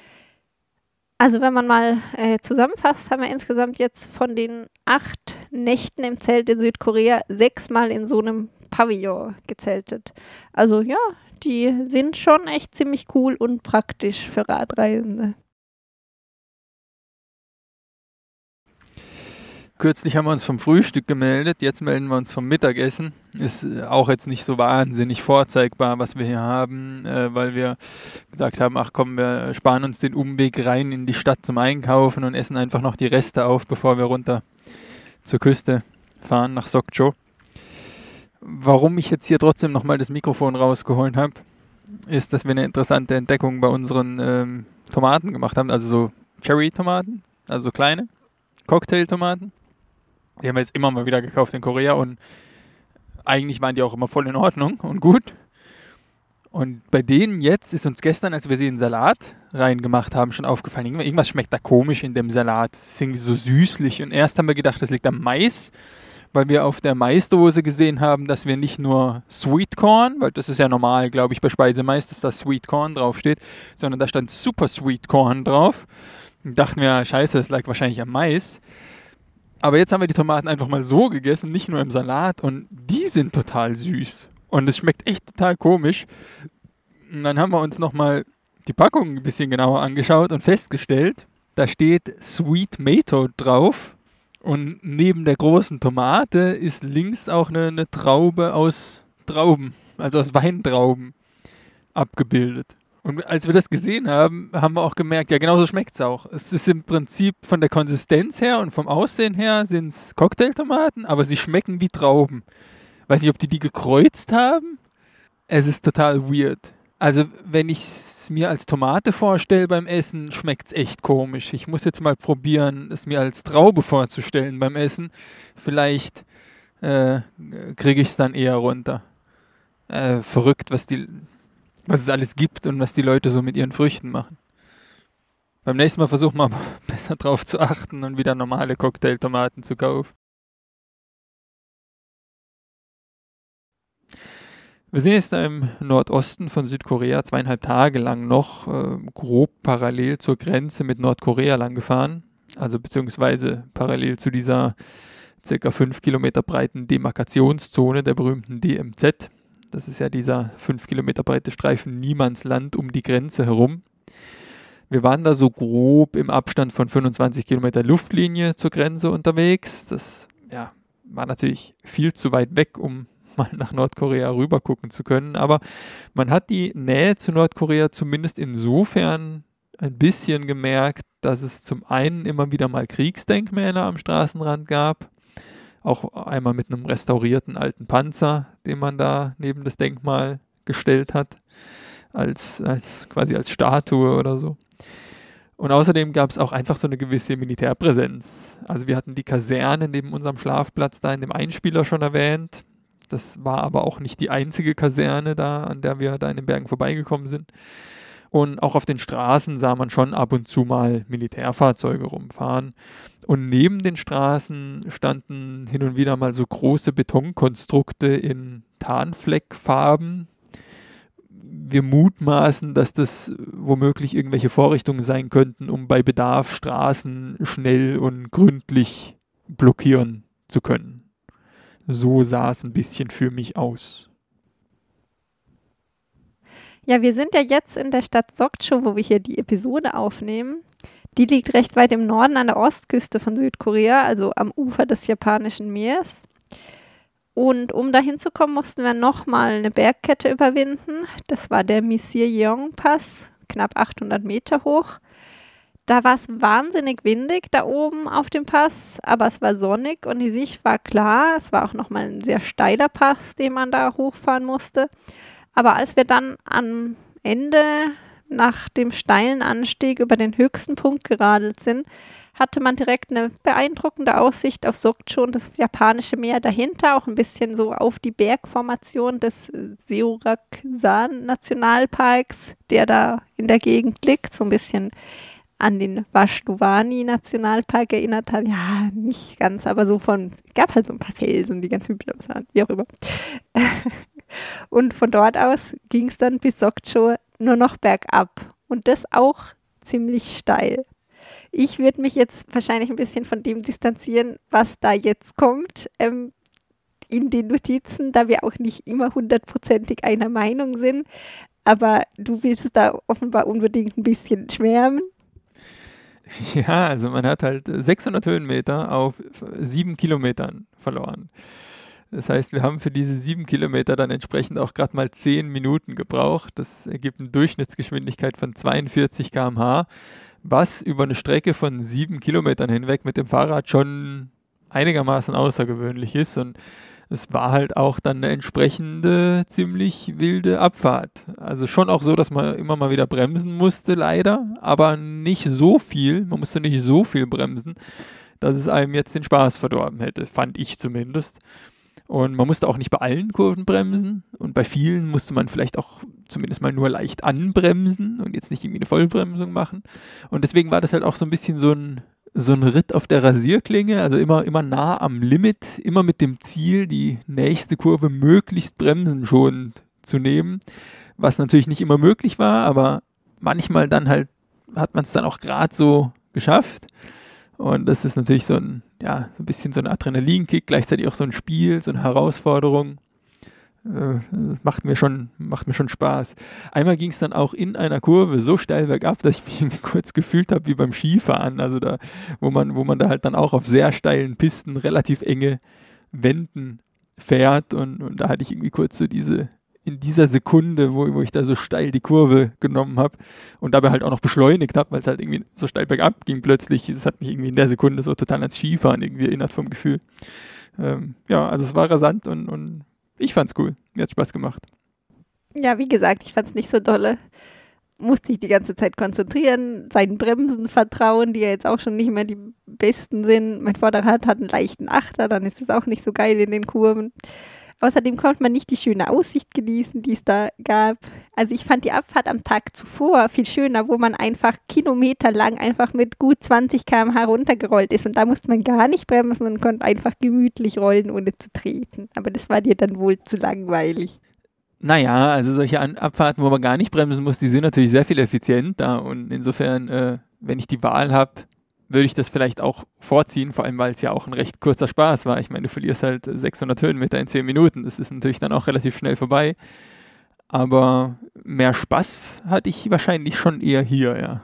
Also wenn man mal äh, zusammenfasst, haben wir insgesamt jetzt von den acht Nächten im Zelt in Südkorea sechsmal in so einem Pavillon gezeltet. Also ja, die sind schon echt ziemlich cool und praktisch für Radreisende. Kürzlich haben wir uns vom Frühstück gemeldet, jetzt melden wir uns vom Mittagessen. Ist auch jetzt nicht so wahnsinnig vorzeigbar, was wir hier haben, äh, weil wir gesagt haben, ach komm, wir sparen uns den Umweg rein in die Stadt zum Einkaufen und essen einfach noch die Reste auf, bevor wir runter zur Küste fahren nach Sokcho. Warum ich jetzt hier trotzdem nochmal das Mikrofon rausgeholt habe, ist, dass wir eine interessante Entdeckung bei unseren ähm, Tomaten gemacht haben, also so Cherry-Tomaten, also so kleine Cocktail-Tomaten. Die haben wir jetzt immer mal wieder gekauft in Korea und eigentlich waren die auch immer voll in Ordnung und gut. Und bei denen jetzt ist uns gestern, als wir sie in Salat reingemacht haben, schon aufgefallen, irgendwas schmeckt da komisch in dem Salat. Es ist irgendwie so süßlich und erst haben wir gedacht, das liegt am Mais, weil wir auf der Maisdose gesehen haben, dass wir nicht nur Sweet Corn, weil das ist ja normal, glaube ich, bei Speisemais, dass da Sweet Corn draufsteht, sondern da stand Super Sweet Corn drauf. Und dachten wir, scheiße, das lag wahrscheinlich am Mais. Aber jetzt haben wir die Tomaten einfach mal so gegessen, nicht nur im Salat, und die sind total süß. Und es schmeckt echt total komisch. Und dann haben wir uns nochmal die Packung ein bisschen genauer angeschaut und festgestellt, da steht Sweet Mato drauf. Und neben der großen Tomate ist links auch eine, eine Traube aus Trauben, also aus Weintrauben abgebildet. Und als wir das gesehen haben, haben wir auch gemerkt, ja, genauso schmeckt es auch. Es ist im Prinzip von der Konsistenz her und vom Aussehen her sind es Cocktailtomaten, aber sie schmecken wie Trauben. Weiß nicht, ob die die gekreuzt haben. Es ist total weird. Also, wenn ich es mir als Tomate vorstelle beim Essen, schmeckt es echt komisch. Ich muss jetzt mal probieren, es mir als Traube vorzustellen beim Essen. Vielleicht äh, kriege ich es dann eher runter. Äh, verrückt, was, die, was es alles gibt und was die Leute so mit ihren Früchten machen. Beim nächsten Mal versuchen wir besser drauf zu achten und wieder normale Cocktailtomaten zu kaufen. Wir sind jetzt im Nordosten von Südkorea zweieinhalb Tage lang noch äh, grob parallel zur Grenze mit Nordkorea lang gefahren. Also beziehungsweise parallel zu dieser circa fünf Kilometer breiten Demarkationszone der berühmten D M Z. Das ist ja dieser fünf Kilometer breite Streifen Niemandsland um die Grenze herum. Wir waren da so grob im Abstand von fünfundzwanzig Kilometer Luftlinie zur Grenze unterwegs. Das ja, war natürlich viel zu weit weg, um mal nach Nordkorea rüber gucken zu können, aber man hat die Nähe zu Nordkorea zumindest insofern ein bisschen gemerkt, dass es zum einen immer wieder mal Kriegsdenkmäler am Straßenrand gab, auch einmal mit einem restaurierten alten Panzer, den man da neben das Denkmal gestellt hat, als, als quasi als Statue oder so. Und außerdem gab es auch einfach so eine gewisse Militärpräsenz. Also wir hatten die Kaserne neben unserem Schlafplatz da in dem Einspieler schon erwähnt. Das war aber auch nicht die einzige Kaserne da, an der wir da in den Bergen vorbeigekommen sind. Und auch auf den Straßen sah man schon ab und zu mal Militärfahrzeuge rumfahren. Und neben den Straßen standen hin und wieder mal so große Betonkonstrukte in Tarnfleckfarben. Wir mutmaßen, dass das womöglich irgendwelche Vorrichtungen sein könnten, um bei Bedarf Straßen schnell und gründlich blockieren zu können. So sah es ein bisschen für mich aus. Ja, wir sind ja jetzt in der Stadt Sokcho, wo wir hier die Episode aufnehmen. Die liegt recht weit im Norden an der Ostküste von Südkorea, also am Ufer des Japanischen Meeres. Und um da hinzukommen, mussten wir nochmal eine Bergkette überwinden. Das war der Misirjeong-Pass, knapp achthundert Meter hoch. Da war es wahnsinnig windig da oben auf dem Pass, aber es war sonnig und die Sicht war klar. Es war auch nochmal ein sehr steiler Pass, den man da hochfahren musste. Aber als wir dann am Ende nach dem steilen Anstieg über den höchsten Punkt geradelt sind, hatte man direkt eine beeindruckende Aussicht auf Sokcho und das japanische Meer dahinter, auch ein bisschen so auf die Bergformation des Seoraksan-Nationalparks, der da in der Gegend liegt, so ein bisschen an den Washluvani-Nationalpark erinnert hat. Ja, nicht ganz, aber so von, gab halt so ein paar Felsen, die ganz hübsch aussahen, wie auch immer. Und von dort aus ging es dann bis Sokcho nur noch bergab und das auch ziemlich steil. Ich würde mich jetzt wahrscheinlich ein bisschen von dem distanzieren, was da jetzt kommt ähm, in den Notizen, da wir auch nicht immer hundertprozentig einer Meinung sind. Aber du willst da offenbar unbedingt ein bisschen schwärmen. Ja, also man hat halt sechshundert Höhenmeter auf sieben Kilometern verloren. Das heißt, wir haben für diese sieben Kilometer dann entsprechend auch gerade mal zehn Minuten gebraucht. Das ergibt eine Durchschnittsgeschwindigkeit von zweiundvierzig Kilometer pro Stunde, was über eine Strecke von sieben Kilometern hinweg mit dem Fahrrad schon einigermaßen außergewöhnlich ist. Und es war halt auch dann eine entsprechende, ziemlich wilde Abfahrt. Also schon auch so, dass man immer mal wieder bremsen musste, leider, aber nicht so viel. Man musste nicht so viel bremsen, dass es einem jetzt den Spaß verdorben hätte, fand ich zumindest. Und man musste auch nicht bei allen Kurven bremsen und bei vielen musste man vielleicht auch zumindest mal nur leicht anbremsen und jetzt nicht irgendwie eine Vollbremsung machen. Und deswegen war das halt auch so ein bisschen so ein, so ein Ritt auf der Rasierklinge, also immer, immer nah am Limit, immer mit dem Ziel, die nächste Kurve möglichst bremsenschonend zu nehmen, was natürlich nicht immer möglich war, aber manchmal dann halt hat man es dann auch gerade so geschafft. Und das ist natürlich so ein, ja, so ein bisschen so ein Adrenalinkick, gleichzeitig auch so ein Spiel, so eine Herausforderung. Äh, macht mir schon, macht mir schon Spaß. Einmal ging es dann auch in einer Kurve so steil bergab, dass ich mich irgendwie kurz gefühlt habe wie beim Skifahren. Also da, wo man, wo man da halt dann auch auf sehr steilen Pisten relativ enge Wänden fährt. Und, und da hatte ich irgendwie kurz so diese, in dieser Sekunde, wo, wo ich da so steil die Kurve genommen habe und dabei halt auch noch beschleunigt habe, weil es halt irgendwie so steil bergab ging plötzlich. Das hat mich irgendwie in der Sekunde so total ans Skifahren irgendwie erinnert vom Gefühl. Ähm, ja, also es war rasant und, und ich fand's cool. Mir hat's Spaß gemacht. Ja, wie gesagt, ich fand's nicht so dolle. Musste ich die ganze Zeit konzentrieren, seinen Bremsen vertrauen, die ja jetzt auch schon nicht mehr die besten sind. Mein Vorderrad hat einen leichten Achter, dann ist es auch nicht so geil in den Kurven. Außerdem konnte man nicht die schöne Aussicht genießen, die es da gab. Also ich fand die Abfahrt am Tag zuvor viel schöner, wo man einfach kilometerlang einfach mit gut zwanzig Kilometer pro Stunde runtergerollt ist. Und da musste man gar nicht bremsen und konnte einfach gemütlich rollen, ohne zu treten. Aber das war dir dann wohl zu langweilig. Naja, also solche An- Abfahrten, wo man gar nicht bremsen muss, die sind natürlich sehr viel effizienter. Und insofern, äh, wenn ich die Wahl habe, würde ich das vielleicht auch vorziehen, vor allem, weil es ja auch ein recht kurzer Spaß war. Ich meine, du verlierst halt sechshundert Höhenmeter in zehn Minuten. Das ist natürlich dann auch relativ schnell vorbei. Aber mehr Spaß hatte ich wahrscheinlich schon eher hier, ja.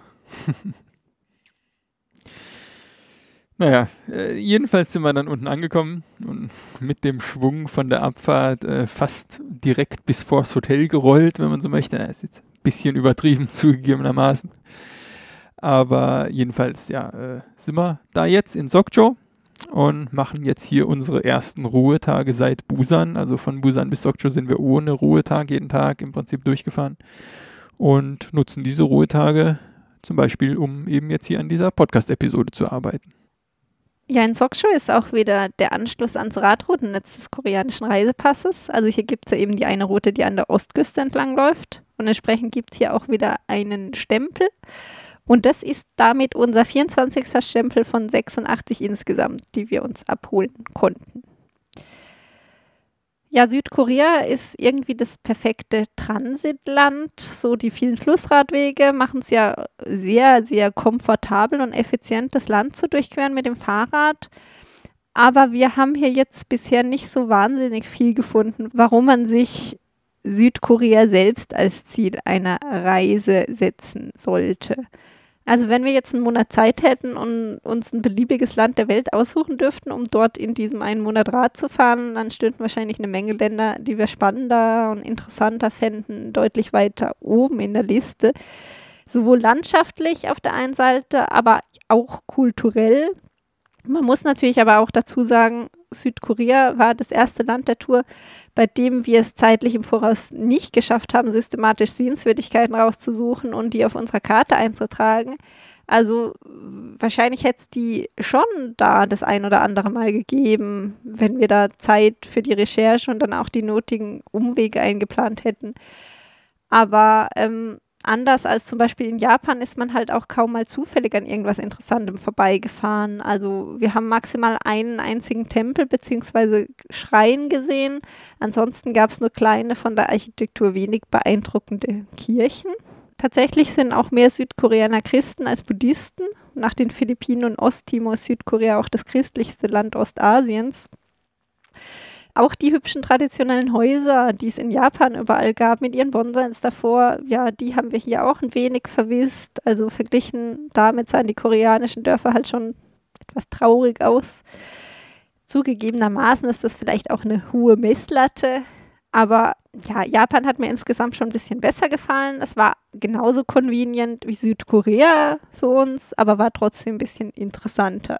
Naja, äh, jedenfalls sind wir dann unten angekommen und mit dem Schwung von der Abfahrt äh, fast direkt bis vors Hotel gerollt, wenn man so möchte. Das ist jetzt ein bisschen übertrieben zugegebenermaßen. Aber jedenfalls, ja, äh, sind wir da jetzt in Sokcho und machen jetzt hier unsere ersten Ruhetage seit Busan. Also von Busan bis Sokcho sind wir ohne Ruhetag jeden Tag im Prinzip durchgefahren und nutzen diese Ruhetage zum Beispiel, um eben jetzt hier an dieser Podcast-Episode zu arbeiten. Ja, in Sokcho ist auch wieder der Anschluss ans Radroutennetz des koreanischen Reisepasses. Also hier gibt es ja eben die eine Route, die an der Ostküste entlang läuft. Und entsprechend gibt es hier auch wieder einen Stempel. Und das ist damit unser vierundzwanzigster Stempel von sechsundachtzig insgesamt, die wir uns abholen konnten. Ja, Südkorea ist irgendwie das perfekte Transitland. So die vielen Flussradwege machen es ja sehr, sehr komfortabel und effizient, das Land zu durchqueren mit dem Fahrrad. Aber wir haben hier jetzt bisher nicht so wahnsinnig viel gefunden, warum man sich Südkorea selbst als Ziel einer Reise setzen sollte. Also wenn wir jetzt einen Monat Zeit hätten und uns ein beliebiges Land der Welt aussuchen dürften, um dort in diesem einen Monat Rad zu fahren, dann stünden wahrscheinlich eine Menge Länder, die wir spannender und interessanter fänden, deutlich weiter oben in der Liste. Sowohl landschaftlich auf der einen Seite, aber auch kulturell. Man muss natürlich aber auch dazu sagen, Südkorea war das erste Land der Tour, bei dem wir es zeitlich im Voraus nicht geschafft haben, systematisch Sehenswürdigkeiten rauszusuchen und die auf unserer Karte einzutragen. Also wahrscheinlich hätte es die schon da das ein oder andere Mal gegeben, wenn wir da Zeit für die Recherche und dann auch die nötigen Umwege eingeplant hätten. Aber ähm, anders als zum Beispiel in Japan ist man halt auch kaum mal zufällig an irgendwas Interessantem vorbeigefahren. Also wir haben maximal einen einzigen Tempel bzw. Schrein gesehen. Ansonsten gab es nur kleine, von der Architektur wenig beeindruckende Kirchen. Tatsächlich sind auch mehr Südkoreaner Christen als Buddhisten. Nach den Philippinen und Osttimor ist Südkorea auch das christlichste Land Ostasiens. Auch die hübschen traditionellen Häuser, die es in Japan überall gab, mit ihren Bonsais davor, ja, die haben wir hier auch ein wenig verwisst. Also verglichen damit sahen die koreanischen Dörfer halt schon etwas traurig aus. Zugegebenermaßen ist das vielleicht auch eine hohe Messlatte. Aber ja, Japan hat mir insgesamt schon ein bisschen besser gefallen. Es war genauso convenient wie Südkorea für uns, aber war trotzdem ein bisschen interessanter.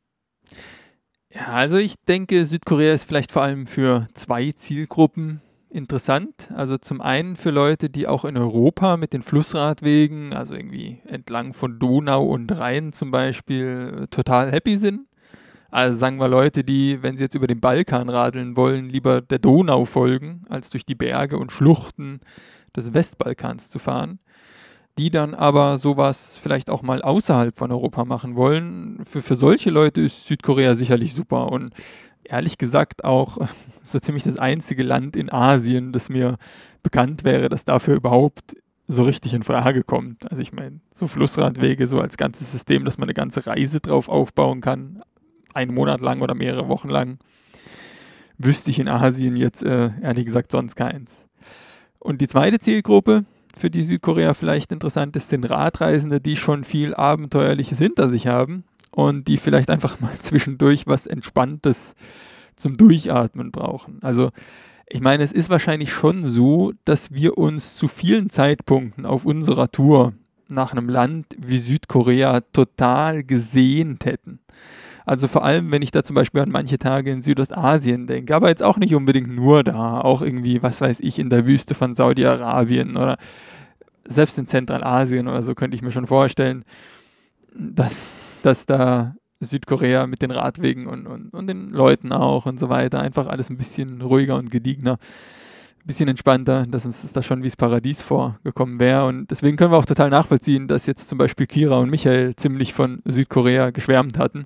Ja, also ich denke, Südkorea ist vielleicht vor allem für zwei Zielgruppen interessant. Also zum einen für Leute, die auch in Europa mit den Flussradwegen, also irgendwie entlang von Donau und Rhein zum Beispiel, total happy sind. Also sagen wir Leute, die, wenn sie jetzt über den Balkan radeln wollen, lieber der Donau folgen, als durch die Berge und Schluchten des Westbalkans zu fahren. Die dann aber sowas vielleicht auch mal außerhalb von Europa machen wollen. Für, für solche Leute ist Südkorea sicherlich super und ehrlich gesagt auch so ziemlich das einzige Land in Asien, das mir bekannt wäre, das dafür überhaupt so richtig in Frage kommt. Also ich meine, so Flussradwege, so als ganzes System, dass man eine ganze Reise drauf aufbauen kann, einen Monat lang oder mehrere Wochen lang, wüsste ich in Asien jetzt äh, ehrlich gesagt sonst keins. Und die zweite Zielgruppe, für die Südkorea vielleicht interessant ist, sind Radreisende, die schon viel Abenteuerliches hinter sich haben und die vielleicht einfach mal zwischendurch was Entspanntes zum Durchatmen brauchen. Also ich meine, es ist wahrscheinlich schon so, dass wir uns zu vielen Zeitpunkten auf unserer Tour nach einem Land wie Südkorea total gesehnt hätten. Also vor allem, wenn ich da zum Beispiel an manche Tage in Südostasien denke, aber jetzt auch nicht unbedingt nur da, auch irgendwie, was weiß ich, in der Wüste von Saudi-Arabien oder selbst in Zentralasien oder so könnte ich mir schon vorstellen, dass, dass da Südkorea mit den Radwegen und, und, und den Leuten auch und so weiter einfach alles ein bisschen ruhiger und gediegener, ein bisschen entspannter, dass uns das da schon wie das Paradies vorgekommen wäre. Und deswegen können wir auch total nachvollziehen, dass jetzt zum Beispiel Kira und Michael ziemlich von Südkorea geschwärmt hatten.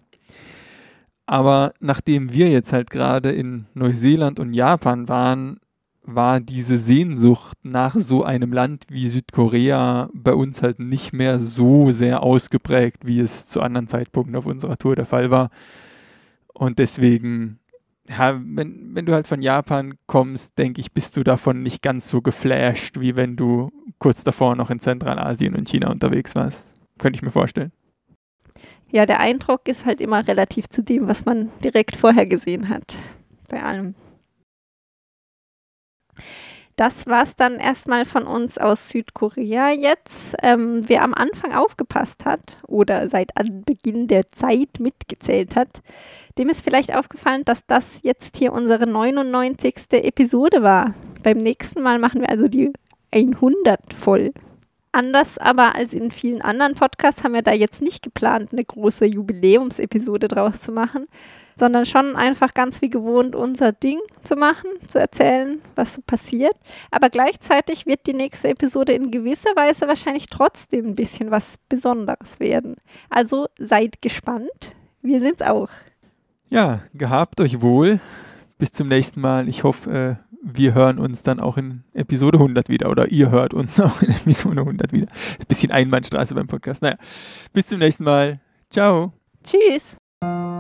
Aber nachdem wir jetzt halt gerade in Neuseeland und Japan waren, war diese Sehnsucht nach so einem Land wie Südkorea bei uns halt nicht mehr so sehr ausgeprägt, wie es zu anderen Zeitpunkten auf unserer Tour der Fall war. Und deswegen, ja, wenn, wenn du halt von Japan kommst, denke ich, bist du davon nicht ganz so geflasht, wie wenn du kurz davor noch in Zentralasien und China unterwegs warst. Könnte ich mir vorstellen. Ja, der Eindruck ist halt immer relativ zu dem, was man direkt vorher gesehen hat. Bei allem. Das war's dann erstmal von uns aus Südkorea jetzt. Ähm, wer am Anfang aufgepasst hat oder seit Anbeginn der Zeit mitgezählt hat, dem ist vielleicht aufgefallen, dass das jetzt hier unsere neunundneunzigste Episode war. Beim nächsten Mal machen wir also die hundert voll. Anders aber als in vielen anderen Podcasts haben wir da jetzt nicht geplant, eine große Jubiläumsepisode draus zu machen, sondern schon einfach ganz wie gewohnt unser Ding zu machen, zu erzählen, was so passiert. Aber gleichzeitig wird die nächste Episode in gewisser Weise wahrscheinlich trotzdem ein bisschen was Besonderes werden. Also seid gespannt. Wir sind's auch. Ja, gehabt euch wohl. Bis zum nächsten Mal. Ich hoffe, äh, wir hören uns dann auch in Episode hundert wieder. Oder ihr hört uns auch in Episode hundert wieder. Ein bisschen Einbahnstraße beim Podcast. Naja, bis zum nächsten Mal. Ciao. Tschüss.